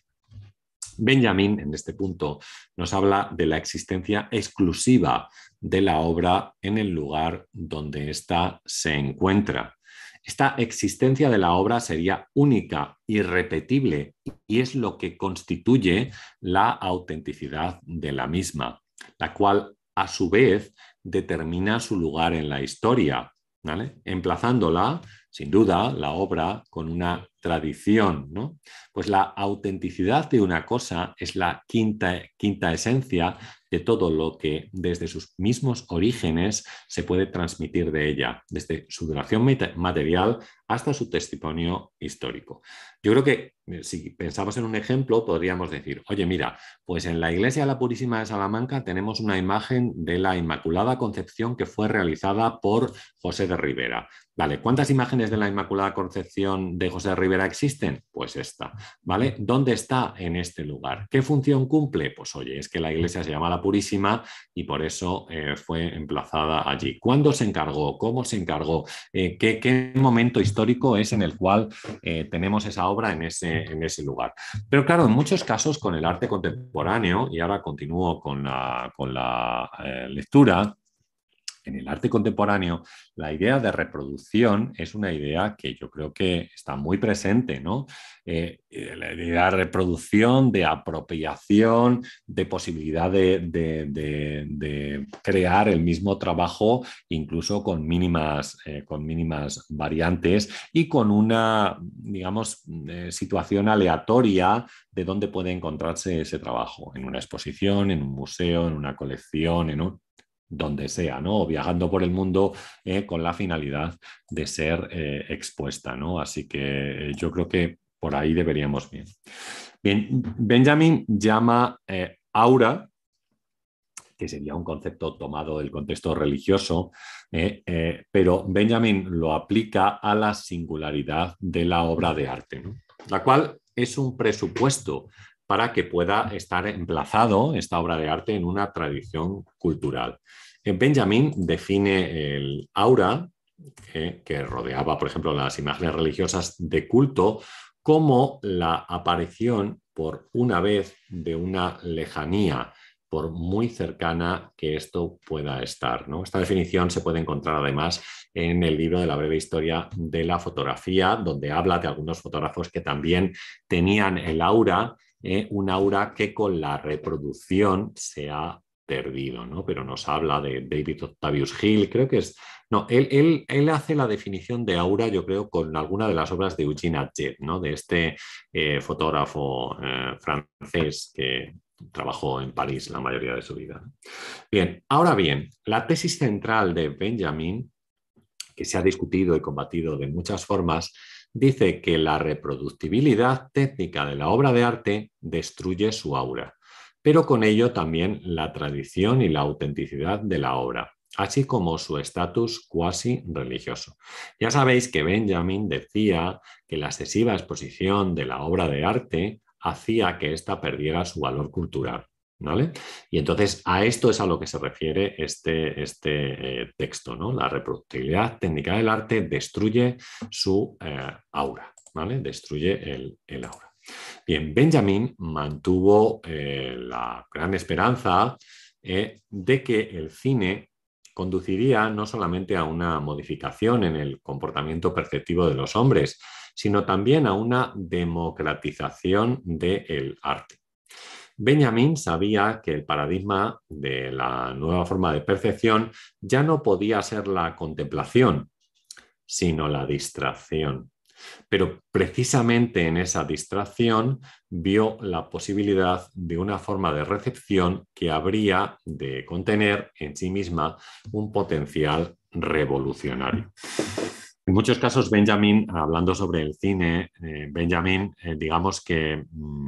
Benjamin, en este punto, nos habla de la existencia exclusiva de la obra en el lugar donde ésta se encuentra. Esta existencia de la obra sería única, irrepetible, y es lo que constituye la autenticidad de la misma, la cual a su vez determina su lugar en la historia, ¿vale? Emplazándola, sin duda, la obra con una tradición, ¿no? Pues la autenticidad de una cosa es la quinta esencia de todo lo que desde sus mismos orígenes se puede transmitir de ella, desde su duración material hasta su testimonio histórico. Yo creo que si pensamos en un ejemplo, podríamos decir, oye, mira, pues en la iglesia de la Purísima de Salamanca tenemos una imagen de la Inmaculada Concepción que fue realizada por José de Ribera. Vale, ¿cuántas imágenes de la Inmaculada Concepción de José de Ribera existen? Pues esta, ¿vale? ¿Dónde está? En este lugar. ¿Qué función cumple? Pues oye, es que la iglesia se llama la Purísima y por eso fue emplazada allí. ¿Cuándo se encargó? ¿Cómo se encargó? ¿Qué momento histórico es en el cual tenemos esa obra en ese lugar? Pero claro, en muchos casos con el arte contemporáneo, y ahora continúo con la lectura, En el arte contemporáneo, la idea de reproducción es una idea que yo creo que está muy presente, ¿no? La idea de reproducción, de apropiación, de posibilidad de crear el mismo trabajo, incluso con mínimas variantes y con una, digamos, situación aleatoria de dónde puede encontrarse ese trabajo, en una exposición, en un museo, en una colección, donde sea, ¿no? O viajando por el mundo con la finalidad de ser expuesta, ¿no? Así que yo creo que por ahí deberíamos bien. Bien, Benjamin llama aura, que sería un concepto tomado del contexto religioso, pero Benjamin lo aplica a la singularidad de la obra de arte, ¿no? La cual es un presupuesto para que pueda estar emplazado esta obra de arte en una tradición cultural. Benjamin define el aura, que rodeaba, por ejemplo, las imágenes religiosas de culto, como la aparición por una vez de una lejanía, por muy cercana que esto pueda estar, ¿no? Esta definición se puede encontrar además en el libro de la breve historia de la fotografía, donde habla de algunos fotógrafos que también tenían el aura, un aura que con la reproducción se ha perdido, ¿no? Pero nos habla de David Octavius Hill, creo que es... No, él hace la definición de aura, yo creo, con alguna de las obras de Eugene Atget, ¿no? De este fotógrafo francés que trabajó en París la mayoría de su vida. Bien, ahora bien, la tesis central de Benjamin, que se ha discutido y combatido de muchas formas, dice que la reproductibilidad técnica de la obra de arte destruye su aura, pero con ello también la tradición y la autenticidad de la obra, así como su estatus cuasi religioso. Ya sabéis que Benjamin decía que la excesiva exposición de la obra de arte hacía que ésta perdiera su valor cultural, ¿vale? Y entonces a esto es a lo que se refiere este texto, ¿no? La reproductibilidad técnica del arte destruye su aura, ¿vale? Destruye el aura. Bien, Benjamin mantuvo la gran esperanza de que el cine conduciría no solamente a una modificación en el comportamiento perceptivo de los hombres, sino también a una democratización del arte. Benjamin sabía que el paradigma de la nueva forma de percepción ya no podía ser la contemplación, sino la distracción. Pero precisamente en esa distracción vio la posibilidad de una forma de recepción que habría de contener en sí misma un potencial revolucionario. En muchos casos, Benjamin, hablando sobre el cine, Benjamin, digamos que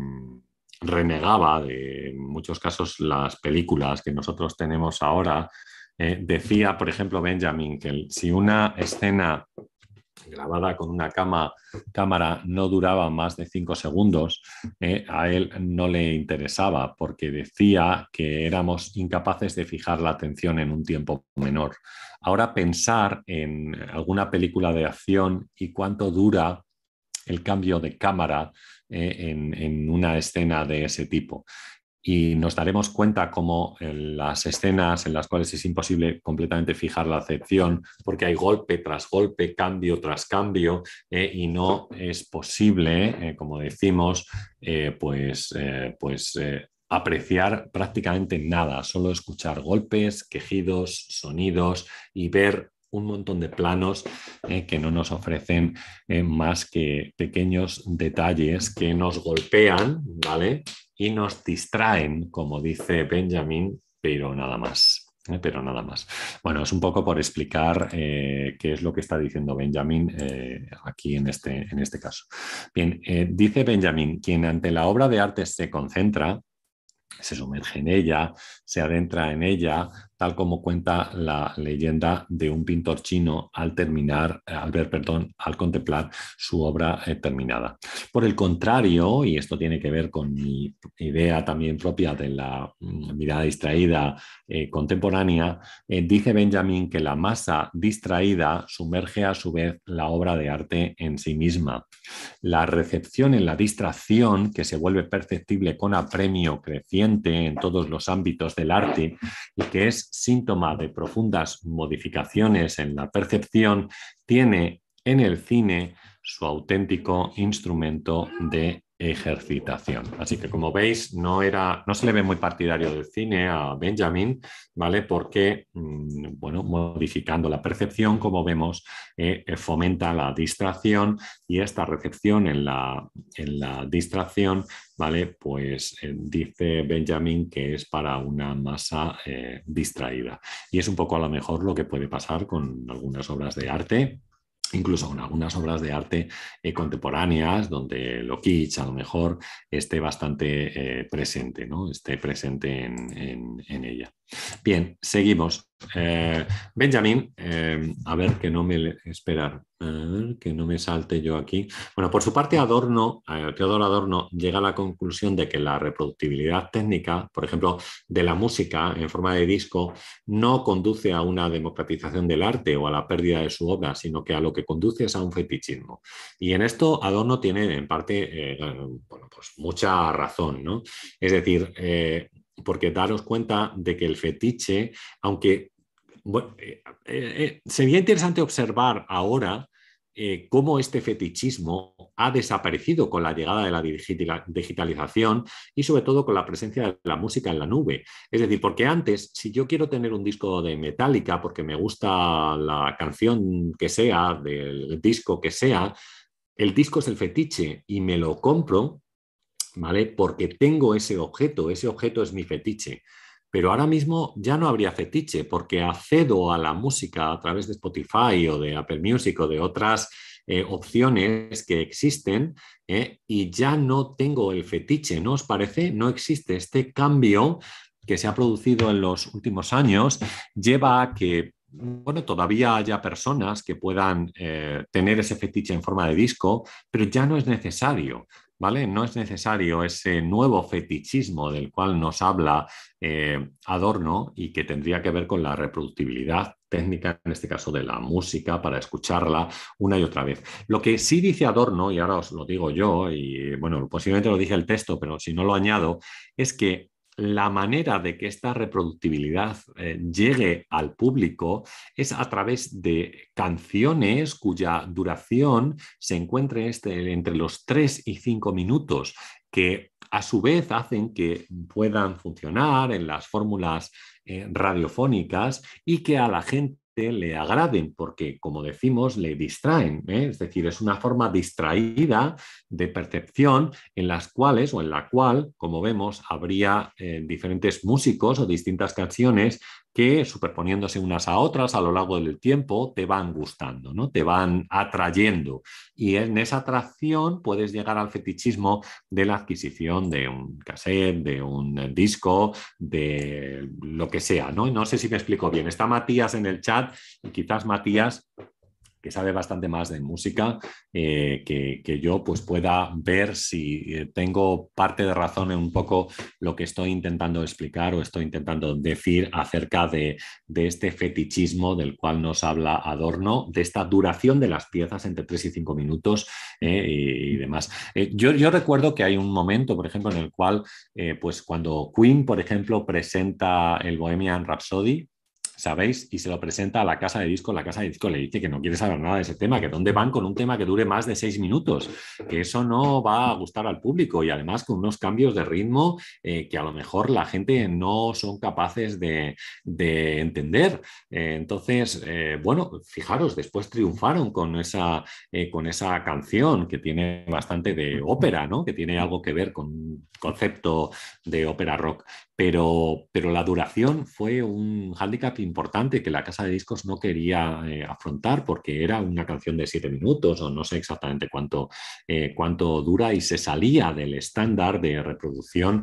renegaba de, en muchos casos, las películas que nosotros tenemos ahora. Decía, por ejemplo, Benjamin, que si una escena grabada con una cámara no duraba más de 5 segundos, a él no le interesaba porque decía que éramos incapaces de fijar la atención en un tiempo menor. Ahora pensar en alguna película de acción y cuánto dura el cambio de cámara en una escena de ese tipo. Y nos daremos cuenta cómo en las escenas en las cuales es imposible completamente fijar la atención, porque hay golpe tras golpe, cambio tras cambio, y no es posible, como decimos, apreciar prácticamente nada, solo escuchar golpes, quejidos, sonidos y ver un montón de planos que no nos ofrecen más que pequeños detalles que nos golpean, ¿vale? Y nos distraen, como dice Benjamin, pero nada más. Pero nada más. Bueno, es un poco por explicar qué es lo que está diciendo Benjamin aquí en este caso. Bien, dice Benjamin, quien ante la obra de arte se concentra, se sumerge en ella, se adentra en ella, tal como cuenta la leyenda de un pintor chino al contemplar su obra terminada. Por el contrario, y esto tiene que ver con mi idea también propia de la mirada distraída contemporánea, dice Benjamin que la masa distraída sumerge a su vez la obra de arte en sí misma. La recepción en la distracción, que se vuelve perceptible con apremio creciente en todos los ámbitos del arte y que es síntoma de profundas modificaciones en la percepción, tiene en el cine su auténtico instrumento de ejercitación. Así que, como veis, no se le ve muy partidario del cine a Benjamin, ¿vale? Porque, bueno, modificando la percepción, como vemos, fomenta la distracción, y esta recepción en la distracción, ¿vale? Pues dice Benjamin que es para una masa distraída. Y es un poco a lo mejor lo que puede pasar con algunas obras de arte, incluso con algunas obras de arte contemporáneas, donde lo kitsch a lo mejor esté bastante presente, ¿no? Esté presente en ella. Bien, seguimos. Benjamin, a ver que no me... Esperar, a ver que no me salte yo aquí. Bueno, por su parte, Theodor Adorno llega a la conclusión de que la reproductibilidad técnica, por ejemplo, de la música en forma de disco, no conduce a una democratización del arte o a la pérdida de su obra, sino que a lo que conduce es a un fetichismo. Y en esto Adorno tiene en parte bueno, pues mucha razón, ¿no? Es decir, porque daros cuenta de que el fetiche, aunque bueno, sería interesante observar ahora cómo este fetichismo ha desaparecido con la llegada de la digitalización y sobre todo con la presencia de la música en la nube. Es decir, porque antes, si yo quiero tener un disco de Metallica porque me gusta la canción que sea, del disco que sea, el disco es el fetiche y me lo compro, ¿vale? Porque tengo ese objeto es mi fetiche. Pero ahora mismo ya no habría fetiche porque accedo a la música a través de Spotify o de Apple Music o de otras opciones que existen, y ya no tengo el fetiche, ¿no os parece? No existe este cambio que se ha producido en los últimos años, lleva a que bueno, todavía haya personas que puedan tener ese fetiche en forma de disco, pero ya no es necesario. ¿Vale? No es necesario ese nuevo fetichismo del cual nos habla Adorno y que tendría que ver con la reproductibilidad técnica, en este caso de la música, para escucharla una y otra vez. Lo que sí dice Adorno, y ahora os lo digo yo, y bueno, posiblemente lo dije el texto, pero si no lo añado, es que la manera de que esta reproductibilidad llegue al público es a través de canciones cuya duración se encuentre entre los 3 y 5 minutos, que a su vez hacen que puedan funcionar en las fórmulas radiofónicas y que a la gente le agraden porque, como decimos, le distraen, ¿eh? Es decir, es una forma distraída de percepción en las cuales o en la cual, como vemos, habría diferentes músicos o distintas canciones que, superponiéndose unas a otras a lo largo del tiempo, te van gustando, ¿no? Te van atrayendo. Y en esa atracción puedes llegar al fetichismo de la adquisición de un cassette, de un disco, de lo que sea, ¿no? No sé si me explico bien. Está Matías en el chat y quizás Matías, que sabe bastante más de música que yo, pues pueda ver si tengo parte de razón en un poco lo que estoy intentando explicar o estoy intentando decir acerca de este fetichismo del cual nos habla Adorno, de esta duración de las piezas entre 3 y 5 minutos y demás. Yo recuerdo que hay un momento, por ejemplo, en el cual, pues cuando Queen, por ejemplo, presenta el Bohemian Rhapsody, ¿sabéis? Y se lo presenta a la casa de disco. La casa de disco le dice que no quiere saber nada de ese tema, que dónde van con un tema que dure más de 6 minutos, que eso no va a gustar al público y además con unos cambios de ritmo que a lo mejor la gente no son capaces de entender. Entonces, bueno, fijaros, después triunfaron con esa canción que tiene bastante de ópera, ¿no? Que tiene algo que ver con un concepto de ópera rock. Pero la duración fue un hándicap importante que la casa de discos no quería afrontar porque era una canción de 7 minutos o no sé exactamente cuánto dura y se salía del estándar de reproducción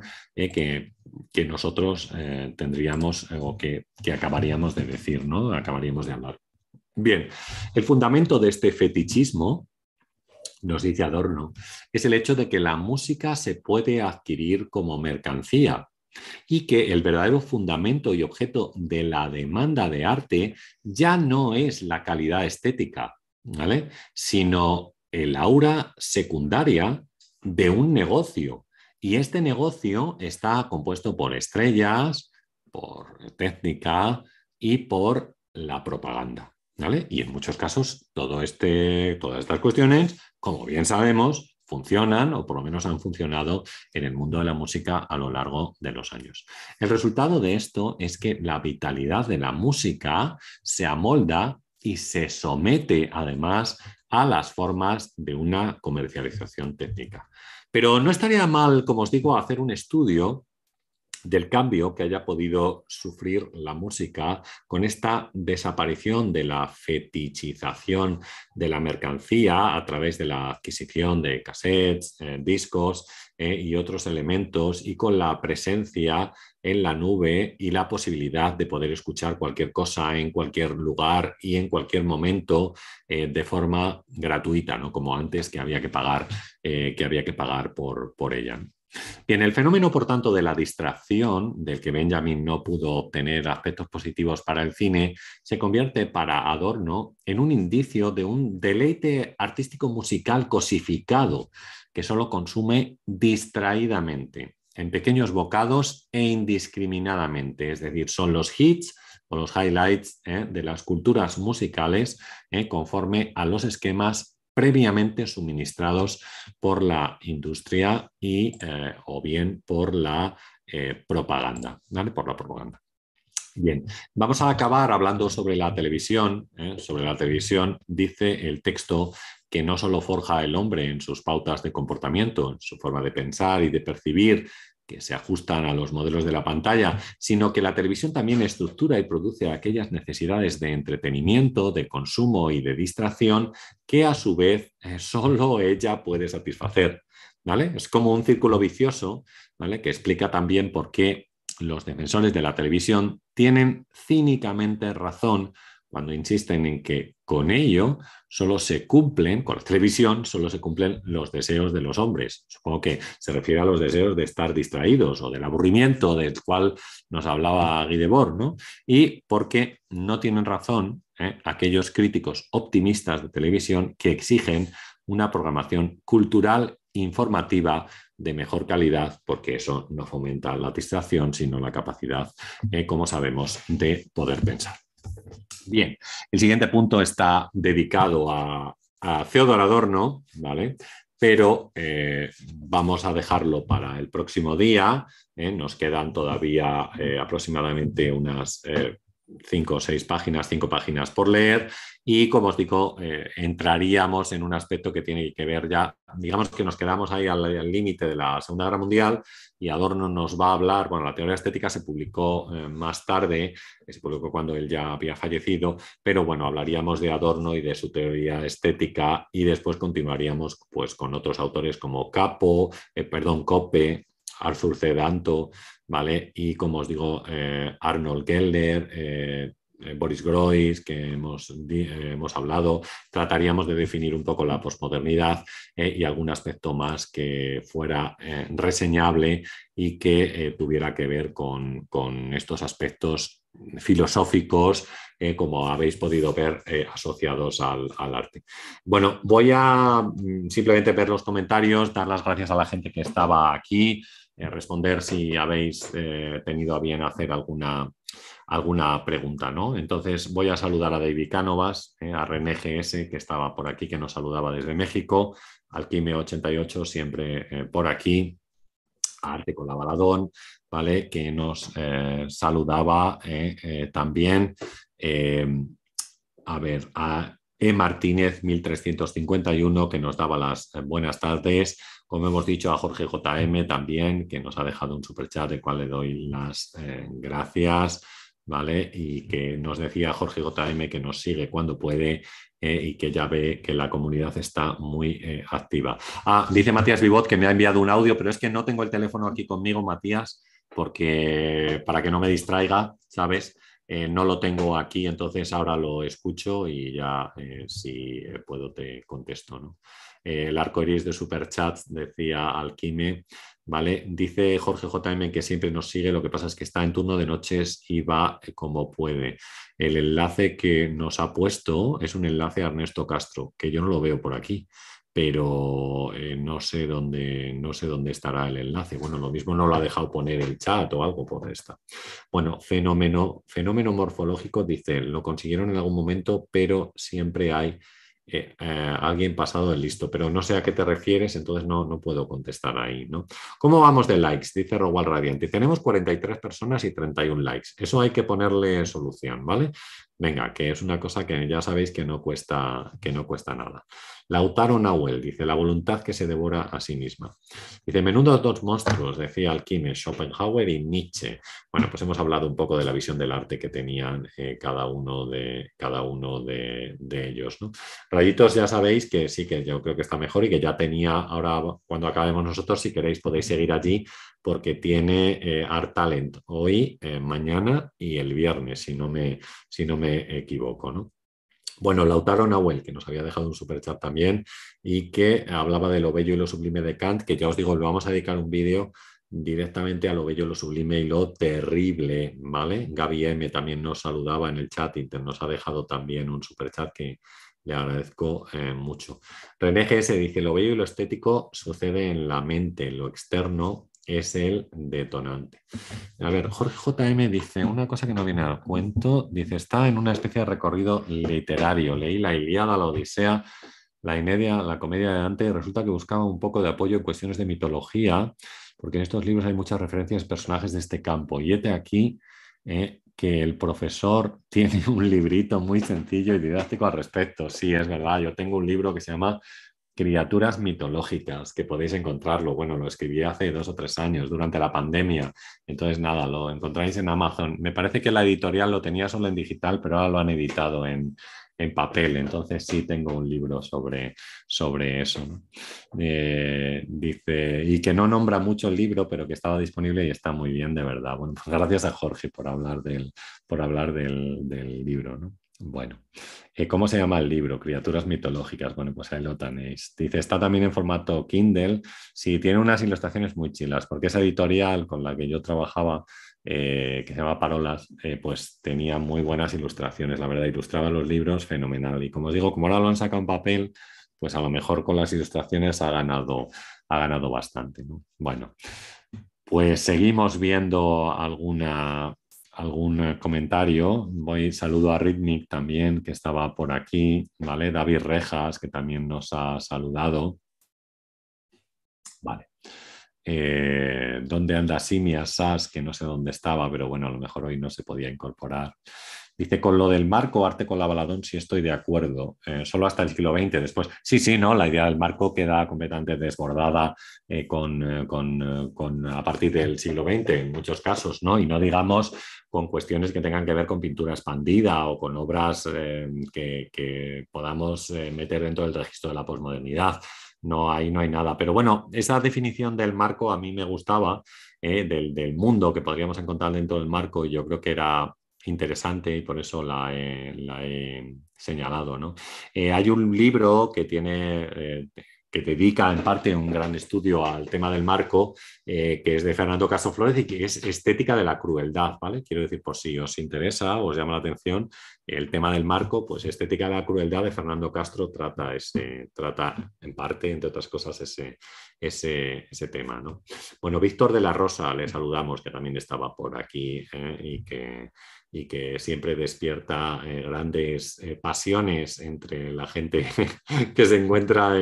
que nosotros tendríamos o que acabaríamos de decir, ¿no? Acabaríamos de hablar. Bien, el fundamento de este fetichismo, nos dice Adorno, es el hecho de que la música se puede adquirir como mercancía y que el verdadero fundamento y objeto de la demanda de arte ya no es la calidad estética, ¿vale? Sino el aura secundaria de un negocio. Y este negocio está compuesto por estrellas, por técnica y por la propaganda, ¿vale? Y en muchos casos todas estas cuestiones, como bien sabemos, funcionan o por lo menos han funcionado en el mundo de la música a lo largo de los años. El resultado de esto es que la vitalidad de la música se amolda y se somete además a las formas de una comercialización técnica. Pero no estaría mal, como os digo, hacer un estudio del cambio que haya podido sufrir la música con esta desaparición de la fetichización de la mercancía a través de la adquisición de cassettes, discos y otros elementos, y con la presencia en la nube y la posibilidad de poder escuchar cualquier cosa en cualquier lugar y en cualquier momento de forma gratuita, ¿no? Como antes que había que pagar por ella. Bien, el fenómeno, por tanto, de la distracción, del que Benjamin no pudo obtener aspectos positivos para el cine, se convierte para Adorno en un indicio de un deleite artístico musical cosificado que solo consume distraídamente, en pequeños bocados e indiscriminadamente. Es decir, son los hits o los highlights de las culturas musicales conforme a los esquemas previamente suministrados por la industria o bien por la propaganda, ¿vale? Por la propaganda. Bien, vamos a acabar hablando sobre la televisión. Sobre la televisión dice el texto que no solo forja el hombre en sus pautas de comportamiento, en su forma de pensar y de percibir, que se ajustan a los modelos de la pantalla, sino que la televisión también estructura y produce aquellas necesidades de entretenimiento, de consumo y de distracción que a su vez solo ella puede satisfacer, ¿vale? Es como un círculo vicioso, ¿vale? Que explica también por qué los defensores de la televisión tienen cínicamente razón cuando insisten en que con ello solo se cumplen, con la televisión solo se cumplen los deseos de los hombres. Supongo que se refiere a los deseos de estar distraídos o del aburrimiento del cual nos hablaba Guy Debord, ¿no? Y porque no tienen razón aquellos críticos optimistas de televisión que exigen una programación cultural informativa de mejor calidad, porque eso no fomenta la distracción, sino la capacidad, como sabemos, de poder pensar. Bien, el siguiente punto está dedicado a Theodor Adorno, ¿vale? Pero vamos a dejarlo para el próximo día. Nos quedan todavía aproximadamente unas 5 páginas por leer, y como os digo, entraríamos en un aspecto que tiene que ver ya, digamos que nos quedamos ahí al límite de la Segunda Guerra Mundial, y Adorno nos va a hablar, bueno, la teoría estética se publicó más tarde, se publicó cuando él ya había fallecido, pero bueno, hablaríamos de Adorno y de su teoría estética, y después continuaríamos pues con otros autores como Cope, Arthur C. Danto, ¿vale? Y como os digo, Arnold Gelder, Boris Groys, que hemos hablado. Trataríamos de definir un poco la posmodernidad y algún aspecto más que fuera reseñable y que tuviera que ver con estos aspectos filosóficos, como habéis podido ver, asociados al arte. Bueno, voy a simplemente ver los comentarios, dar las gracias a la gente que estaba aquí, responder si habéis tenido a bien hacer alguna pregunta, ¿no? Entonces voy a saludar a David Cánovas, a René GS, que estaba por aquí, que nos saludaba desde México, al Quime88, siempre por aquí, a Arte con la Baladón, ¿vale? Que nos saludaba también, a ver, a Martínez 1351, que nos daba las buenas tardes. Como hemos dicho, a Jorge JM también, que nos ha dejado un superchat, del cual le doy las gracias, ¿vale? Y que nos decía Jorge JM que nos sigue cuando puede y que ya ve que la comunidad está muy activa. Dice Matías Vivot que me ha enviado un audio, pero es que no tengo el teléfono aquí conmigo, Matías, porque para que no me distraiga, ¿sabes? No lo tengo aquí, entonces ahora lo escucho y ya si puedo te contesto, ¿no? El arco iris de Superchats, decía Alquime, ¿vale? Dice Jorge JM que siempre nos sigue, lo que pasa es que está en turno de noches y va como puede. El enlace que nos ha puesto es un enlace a Ernesto Castro, que yo no lo veo por aquí, pero no sé dónde estará el enlace. Bueno, lo mismo no lo ha dejado poner el chat o algo por esta. Bueno, fenómeno morfológico, dice, lo consiguieron en algún momento, pero siempre hay alguien pasado el listo, pero no sé a qué te refieres, entonces no puedo contestar ahí, ¿no? ¿Cómo vamos de likes? Dice Rowal Radiante. Tenemos 43 personas y 31 likes. Eso hay que ponerle solución, ¿vale? Venga, que es una cosa que ya sabéis que no cuesta nada. Lautaro Nahuel dice, la voluntad que se devora a sí misma. Dice, menudo dos monstruos, decía Alquines, Schopenhauer y Nietzsche. Bueno, pues hemos hablado un poco de la visión del arte que tenían cada uno de ellos, ¿no? Rayitos, ya sabéis que sí, que yo creo que está mejor y que ya tenía, ahora cuando acabemos nosotros, si queréis podéis seguir allí porque tiene Art Talent hoy, mañana y el viernes, si no me equivoco, ¿no? Bueno, Lautaro Nahuel, que nos había dejado un superchat también y que hablaba de lo bello y lo sublime de Kant, que ya os digo, le vamos a dedicar un vídeo directamente a lo bello, lo sublime y lo terrible, ¿vale? Gaby M también nos saludaba en el chat y nos ha dejado también un superchat que le agradezco mucho. René GS dice, lo bello y lo estético sucede en la mente, lo externo es el detonante. A ver, Jorge JM dice una cosa que no viene al cuento. Dice, está en una especie de recorrido literario. Leí la Ilíada, la Odisea, la Eneida, la Comedia de Dante y resulta que buscaba un poco de apoyo en cuestiones de mitología, porque en estos libros hay muchas referencias a personajes de este campo. Y hete aquí que el profesor tiene un librito muy sencillo y didáctico al respecto. Sí, es verdad. Yo tengo un libro que se llama Criaturas mitológicas, que podéis encontrarlo. Bueno, lo escribí hace 2 o 3 años, durante la pandemia. Entonces, nada, lo encontráis en Amazon. Me parece que la editorial lo tenía solo en digital, pero ahora lo han editado en papel. Entonces, sí tengo un libro sobre eso, ¿no? Dice, y que no nombra mucho el libro, pero que estaba disponible y está muy bien, de verdad. Bueno, pues gracias a Jorge por hablar del libro, ¿no? Bueno, ¿cómo se llama el libro? Criaturas mitológicas. Bueno, pues ahí lo tenéis. Dice, está también en formato Kindle. Sí, tiene unas ilustraciones muy chilas, porque esa editorial con la que yo trabajaba, que se llama Parolas, pues tenía muy buenas ilustraciones. La verdad, ilustraba los libros fenomenal. Y como os digo, como ahora lo han sacado en papel, pues a lo mejor con las ilustraciones ha ganado bastante, ¿no? Bueno, pues seguimos viendo algún comentario. Saludo a Rhythmic también, que estaba por aquí, ¿vale? David Rejas, que también nos ha saludado. Vale. ¿Dónde anda Simia Sas? Que no sé dónde estaba, pero bueno, a lo mejor hoy no se podía incorporar. Dice, con lo del marco, arte con la baladón, sí estoy de acuerdo. Solo hasta el siglo XX. Después, sí, no, la idea del marco queda completamente desbordada a partir del siglo XX en muchos casos, ¿no? Y no digamos con cuestiones que tengan que ver con pintura expandida o con obras que podamos meter dentro del registro de la posmodernidad. No, ahí no hay nada. Pero bueno, esa definición del marco a mí me gustaba, del mundo que podríamos encontrar dentro del marco, y yo creo que era interesante y por eso la he señalado, ¿no? Hay un libro que que dedica en parte un gran estudio al tema del marco, que es de Fernando Castro Flórez y que es Estética de la crueldad, ¿vale? Quiero decir, por si os interesa o os llama la atención el tema del marco, pues Estética de la crueldad de Fernando Castro trata en parte, entre otras cosas, ese tema, ¿no? Bueno, Víctor de la Rosa, le saludamos, que también estaba por aquí y que siempre despierta grandes pasiones entre la gente que se encuentra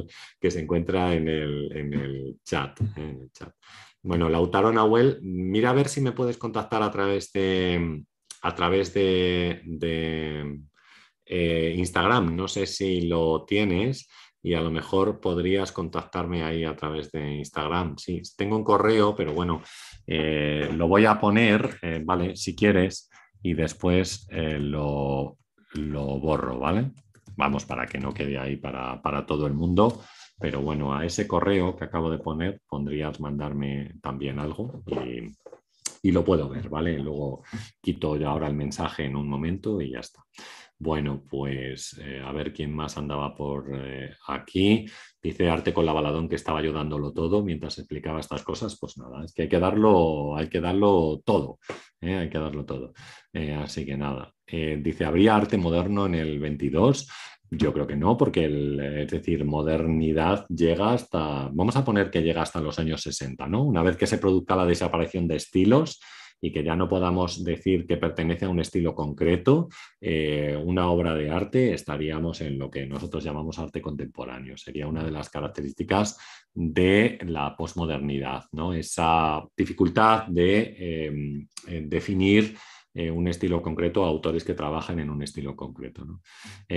en el chat. En el chat. Bueno, Lautaro Nahuel, mira a ver si me puedes contactar a través de Instagram. No sé si lo tienes y a lo mejor podrías contactarme ahí a través de Instagram. Sí, tengo un correo, pero bueno, lo voy a poner, ¿vale? Si quieres, y después lo borro, ¿vale? Vamos, para que no quede ahí para todo el mundo. Pero bueno, a ese correo que acabo de poner pondrías mandarme también algo y lo puedo ver, ¿vale? Luego quito yo ahora el mensaje en un momento y ya está. Bueno, pues a ver quién más andaba por aquí. Dice Arte con la Baladón que estaba yo dándolo todo mientras explicaba estas cosas. Pues nada, es que hay que darlo todo. Hay que darlo todo. Así que nada. Dice, ¿habría arte moderno en el 22? Yo creo que no, porque es decir, modernidad llega hasta, vamos a poner que llega hasta los años 60, ¿no? Una vez que se produzca la desaparición de estilos y que ya no podamos decir que pertenece a un estilo concreto, una obra de arte estaríamos en lo que nosotros llamamos arte contemporáneo. Sería una de las características de la posmodernidad, ¿no? Esa dificultad de definir un estilo concreto, autores que trabajan en un estilo concreto, ¿no?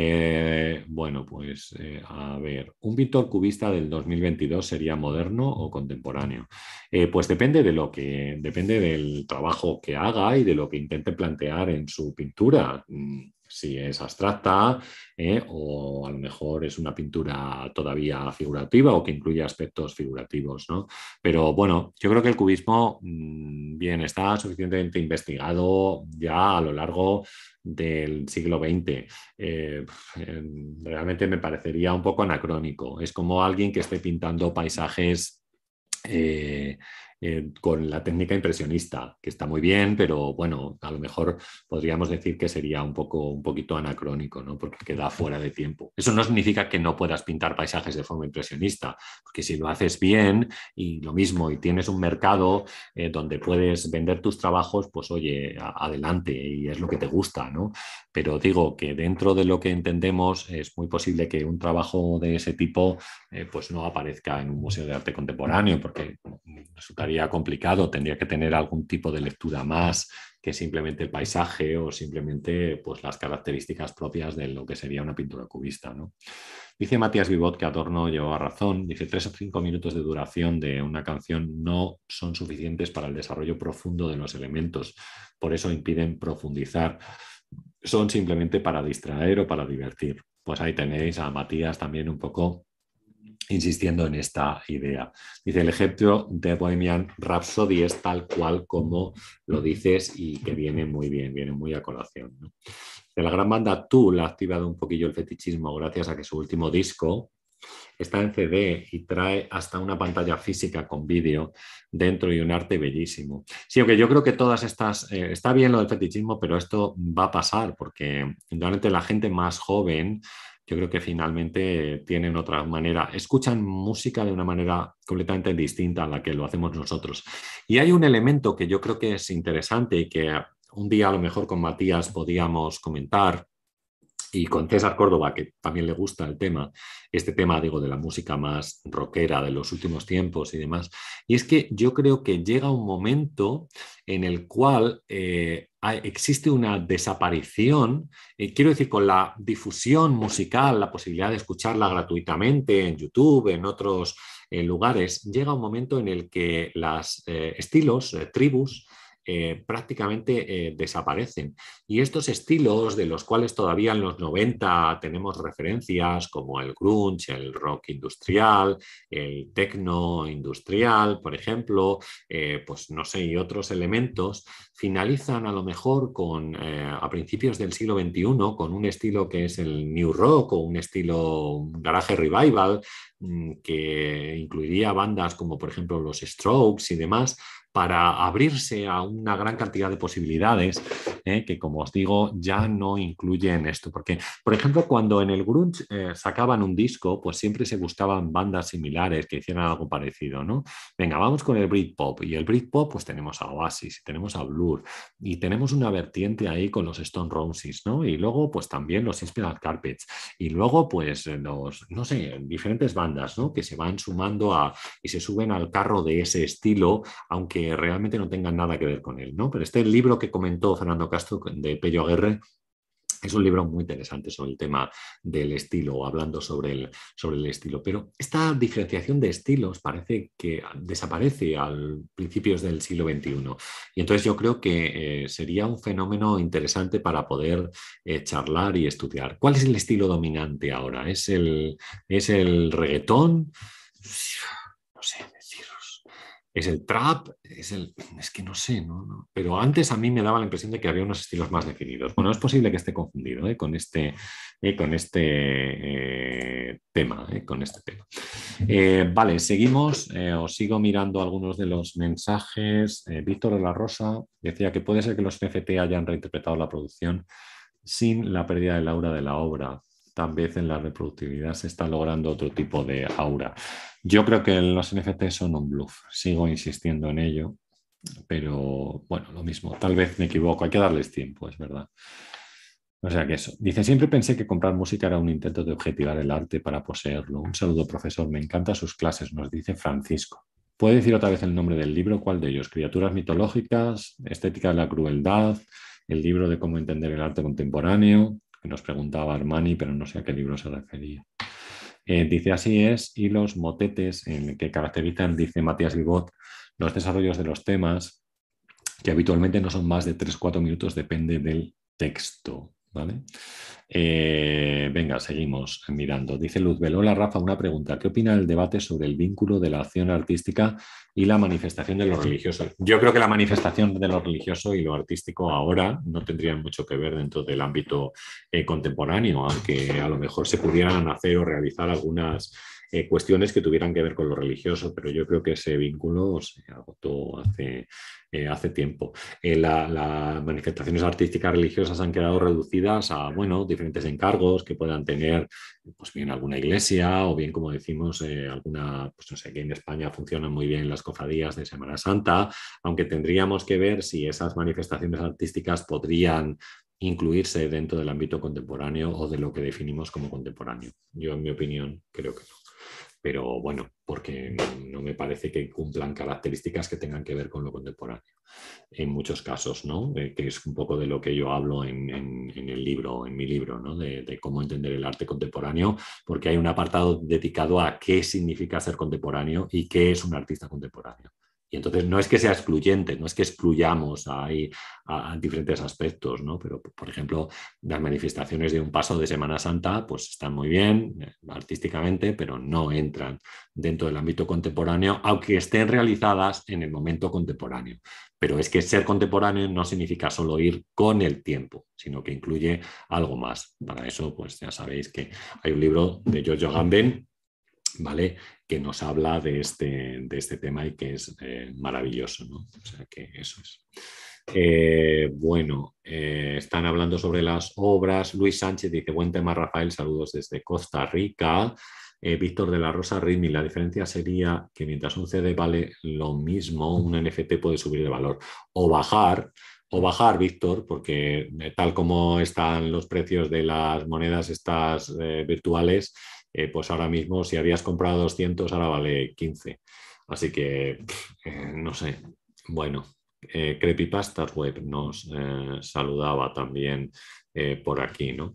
Bueno, pues a ver, ¿un pintor cubista del 2022 sería moderno o contemporáneo? Pues depende del trabajo que haga y de lo que intente plantear en su pintura. Si es abstracta, o a lo mejor es una pintura todavía figurativa o que incluye aspectos figurativos, ¿no? Pero bueno, yo creo que el cubismo, bien, está suficientemente investigado ya a lo largo del siglo XX. Eh, Realmente me parecería un poco anacrónico. Es como alguien que esté pintando paisajes eh, con la técnica impresionista, que está muy bien, pero bueno, a lo mejor podríamos decir que sería un poquito anacrónico, ¿no? Porque queda fuera de tiempo. Eso no significa que no puedas pintar paisajes de forma impresionista, porque si lo haces bien y lo mismo, y tienes un mercado donde puedes vender tus trabajos, pues oye, adelante, y es lo que te gusta, ¿no? Pero digo que dentro de lo que entendemos es muy posible que un trabajo de ese tipo pues no aparezca en un museo de arte contemporáneo, porque resultaría complicado, tendría que tener algún tipo de lectura más que simplemente el paisaje o simplemente pues, las características propias de lo que sería una pintura cubista, ¿no? Dice Matías Vivot que Adorno llevaba razón, dice 3 o 5 minutos de duración de una canción no son suficientes para el desarrollo profundo de los elementos, por eso impiden profundizar, son simplemente para distraer o para divertir. Pues ahí tenéis a Matías también un poco insistiendo en esta idea. Dice, el ejemplo de Bohemian Rhapsody es tal cual como lo dices y que viene muy bien, viene muy a colación, ¿no? De la gran banda Tool ha activado un poquillo el fetichismo gracias a que su último disco está en CD y trae hasta una pantalla física con vídeo dentro y un arte bellísimo. Sí, aunque yo creo que todas estas, está bien lo del fetichismo, pero esto va a pasar porque realmente la gente más joven, yo creo que finalmente tienen otra manera, escuchan música de una manera completamente distinta a la que lo hacemos nosotros. Y hay un elemento que yo creo que es interesante y que un día a lo mejor con Matías podíamos comentar, y con César Córdoba, que también le gusta el tema, este tema, digo, de la música más rockera de los últimos tiempos y demás. Y es que yo creo que llega un momento en el cual existe una desaparición, quiero decir, con la difusión musical, la posibilidad de escucharla gratuitamente en YouTube, en otros lugares, llega un momento en el que los estilos, tribus, prácticamente desaparecen. Y estos estilos, de los cuales todavía en los 90 tenemos referencias como el grunge, el rock industrial, el techno industrial, por ejemplo, pues no sé, y otros elementos, finalizan a lo mejor con, a principios del siglo XXI con un estilo que es el new rock o un estilo garage revival, que incluiría bandas como por ejemplo los Strokes y demás, para abrirse a una gran cantidad de posibilidades que, como os digo, ya no incluyen esto. Porque, por ejemplo, cuando en el grunge sacaban un disco, pues siempre se buscaban bandas similares que hicieran algo parecido, ¿no? Venga, vamos con el Britpop. Y el Britpop, pues tenemos a Oasis, tenemos a Blur, y tenemos una vertiente ahí con los Stone Roses, ¿no? Y luego, pues también los Inspired Carpets. Y luego, pues los, no sé, diferentes bandas, ¿no? Que se van sumando a, y se suben al carro de ese estilo, aunque realmente no tengan nada que ver con él, ¿no? Pero este libro que comentó Fernando Castro de Pello Aguirre es un libro muy interesante sobre el tema del estilo, hablando sobre el estilo. Pero esta diferenciación de estilos parece que desaparece a principios del siglo XXI. Y entonces yo creo que sería un fenómeno interesante para poder charlar y estudiar. ¿Cuál es el estilo dominante ahora? Es el reggaetón? No sé deciros. ¿Es el trap? Es que no sé, ¿no? ¿no? Pero antes a mí me daba la impresión de que había unos estilos más definidos. Bueno, es posible que esté confundido con este tema, con este tema. Vale, seguimos. Os sigo mirando algunos de los mensajes. Víctor de la Rosa decía que puede ser que los NFT hayan reinterpretado la producción sin la pérdida del aura de la obra. tal vez en la reproductibilidad se está logrando otro tipo de aura. Yo creo que los NFT son un bluff, sigo insistiendo en ello, pero bueno, lo mismo, tal vez me equivoco, hay que darles tiempo, es verdad. O sea que eso. Dice, siempre pensé que comprar música era un intento de objetivar el arte para poseerlo. Un saludo, profesor. Me encantan sus clases, nos dice Francisco. ¿Puede decir otra vez el nombre del libro? ¿Cuál de ellos? Criaturas mitológicas, Estética de la crueldad, el libro de cómo entender el arte contemporáneo, que nos preguntaba Armani, pero no sé a qué libro se refería. Dice, así es, y los motetes en que caracterizan, dice Matías Vivot, los desarrollos de los temas, que habitualmente no son más de 3-4 minutos, depende del texto. ¿Vale? Venga, seguimos mirando. Dice Luzbel, hola Rafa, una pregunta. ¿Qué opina del debate sobre el vínculo de la acción artística y la manifestación de lo religioso? Yo creo que la manifestación de lo religioso y lo artístico ahora no tendrían mucho que ver dentro del ámbito contemporáneo, aunque a lo mejor se pudieran hacer o realizar algunas cuestiones que tuvieran que ver con lo religioso, pero yo creo que ese vínculo se agotó hace tiempo. Las manifestaciones artísticas religiosas han quedado reducidas a, bueno, diferentes encargos que puedan tener, pues bien, alguna iglesia o bien, como decimos, alguna, pues no sé, que en España funcionan muy bien las cofradías de Semana Santa, aunque tendríamos que ver si esas manifestaciones artísticas podrían incluirse dentro del ámbito contemporáneo o de lo que definimos como contemporáneo. Yo, en mi opinión, creo que no. Pero bueno, porque no me parece que cumplan características que tengan que ver con lo contemporáneo. En muchos casos, ¿no? Que es un poco de lo que yo hablo en el libro, en mi libro, ¿no? De cómo entender el arte contemporáneo, porque hay un apartado dedicado a qué significa ser contemporáneo y qué es un artista contemporáneo. Y entonces no es que sea excluyente, no es que excluyamos ahí a diferentes aspectos, ¿no? Pero, por ejemplo, las manifestaciones de un paso de Semana Santa pues están muy bien artísticamente, pero no entran dentro del ámbito contemporáneo, aunque estén realizadas en el momento contemporáneo. Pero es que ser contemporáneo no significa solo ir con el tiempo, sino que incluye algo más. Para eso, pues ya sabéis que hay un libro de Giorgio Agamben, ¿vale? Que nos habla de este tema y que es maravilloso, ¿no? O sea que eso es. Bueno, están hablando sobre las obras. Luis Sánchez dice, buen tema Rafael, saludos desde Costa Rica. Víctor de la Rosa Ritmi, la diferencia sería que mientras un CD vale lo mismo, un NFT puede subir de valor o bajar, Víctor, porque tal como están los precios de las monedas estas virtuales, pues ahora mismo si habías comprado 200, ahora vale 15. Así que, no sé, bueno. Creepypastas Web nos saludaba también por aquí, ¿no?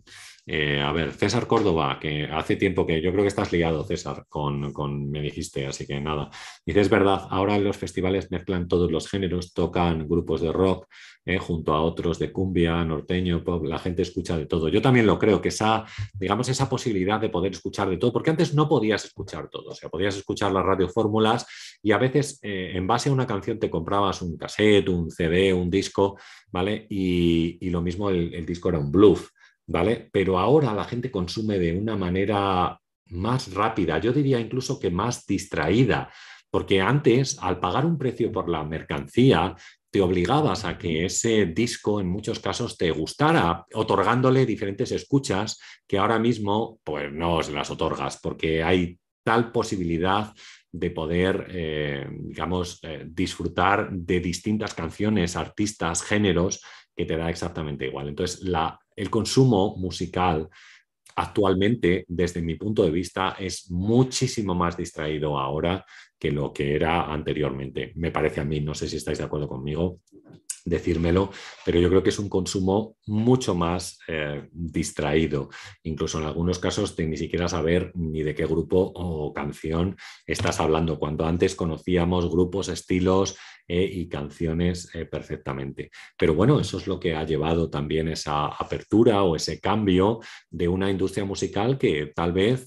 A ver, César Córdoba, que hace tiempo que yo creo que estás liado, César, me dijiste, así que nada. Dice, es verdad, ahora los festivales mezclan todos los géneros, tocan grupos de rock junto a otros de cumbia, norteño, pop, la gente escucha de todo. Yo también lo creo, que digamos, esa posibilidad de poder escuchar de todo, porque antes no podías escuchar todo, o sea, podías escuchar las radiofórmulas y a veces en base a una canción te comprabas un cassette, un CD, un disco, ¿vale? Y lo mismo el disco era un bluff, ¿vale? Pero ahora la gente consume de una manera más rápida, yo diría incluso que más distraída, porque antes, al pagar un precio por la mercancía, te obligabas a que ese disco en muchos casos te gustara, otorgándole diferentes escuchas que ahora mismo pues no se las otorgas, porque hay tal posibilidad de poder, digamos, disfrutar de distintas canciones, artistas, géneros, que te da exactamente igual. Entonces, el consumo musical actualmente, desde mi punto de vista, es muchísimo más distraído ahora que lo que era anteriormente. Me parece a mí, no sé si estáis de acuerdo conmigo, decírmelo, pero yo creo que es un consumo mucho más distraído, incluso en algunos casos de ni siquiera saber ni de qué grupo o canción estás hablando, cuando antes conocíamos grupos, estilos y canciones perfectamente. Pero bueno, eso es lo que ha llevado también esa apertura o ese cambio de una industria musical que tal vez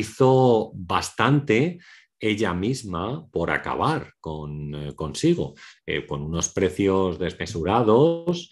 hizo bastante ella misma por acabar consigo, con unos precios desmesurados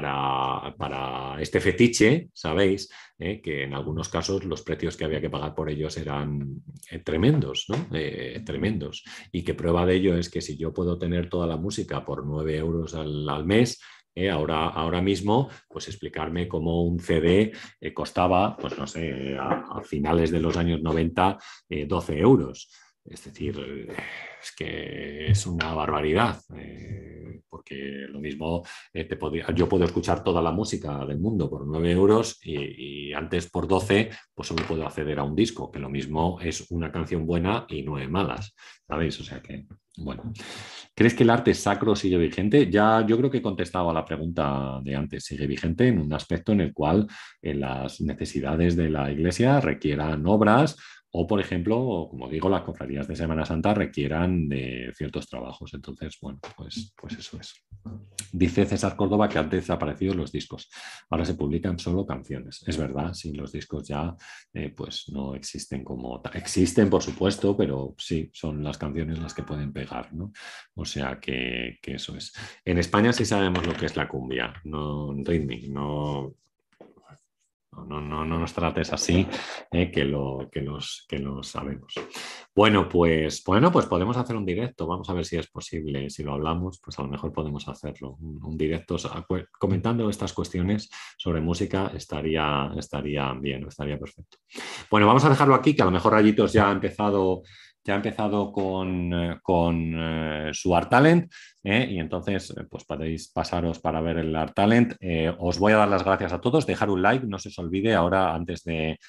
para este fetiche, ¿sabéis? Que en algunos casos los precios que había que pagar por ellos eran tremendos, ¿no? Tremendos. Y que prueba de ello es que si yo puedo tener toda la música por 9 euros al mes, Ahora mismo, pues explicarme cómo un CD costaba, pues no sé, a finales de los años 90, 12 euros. Es decir, es que es una barbaridad, porque lo mismo yo puedo escuchar toda la música del mundo por 9 euros y antes por 12 pues solo puedo acceder a un disco, que lo mismo es una canción buena y 9 malas, ¿sabéis? O sea que, bueno. ¿Crees que el arte sacro sigue vigente? Ya yo creo que he contestado a la pregunta de antes. Sigue vigente en un aspecto en el cual las necesidades de la Iglesia requieran obras o, por ejemplo, como digo, las cofradías de Semana Santa requieran de ciertos trabajos. Entonces, bueno, pues eso es. Dice César Córdoba que antes han aparecido los discos. Ahora se publican solo canciones. Es verdad, sí, los discos ya pues no existen como... Existen, por supuesto, pero sí, son las canciones las que pueden pegar, ¿no? O sea que eso es. En España sí sabemos lo que es la cumbia, no ritmic, no nos trates así, que lo sabemos. Bueno, pues podemos hacer un directo. Vamos a ver si es posible. Si lo hablamos, pues a lo mejor podemos hacerlo. Un directo comentando estas cuestiones sobre música estaría bien, estaría perfecto. Bueno, vamos a dejarlo aquí, que a lo mejor Rayitos ya ha empezado con su Art Talent, y entonces pues podéis pasaros para ver el Art Talent. Os voy a dar las gracias a todos, dejar un like, no se os olvide ahora antes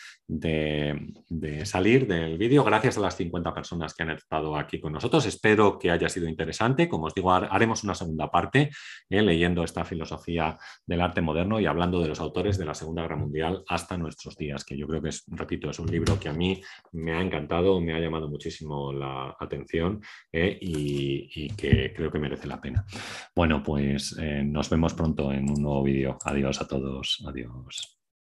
de salir del vídeo. Gracias a las 50 personas que han estado aquí con nosotros. Espero que haya sido interesante. Como os digo, haremos una segunda parte leyendo esta filosofía del arte moderno y hablando de los autores de la Segunda Guerra Mundial hasta nuestros días, que yo creo que repito, es un libro que a mí me ha encantado, me ha llamado muchísimo la atención, y que creo que merece la pena. Bueno, pues nos vemos pronto en un nuevo vídeo. Adiós a todos. Adiós.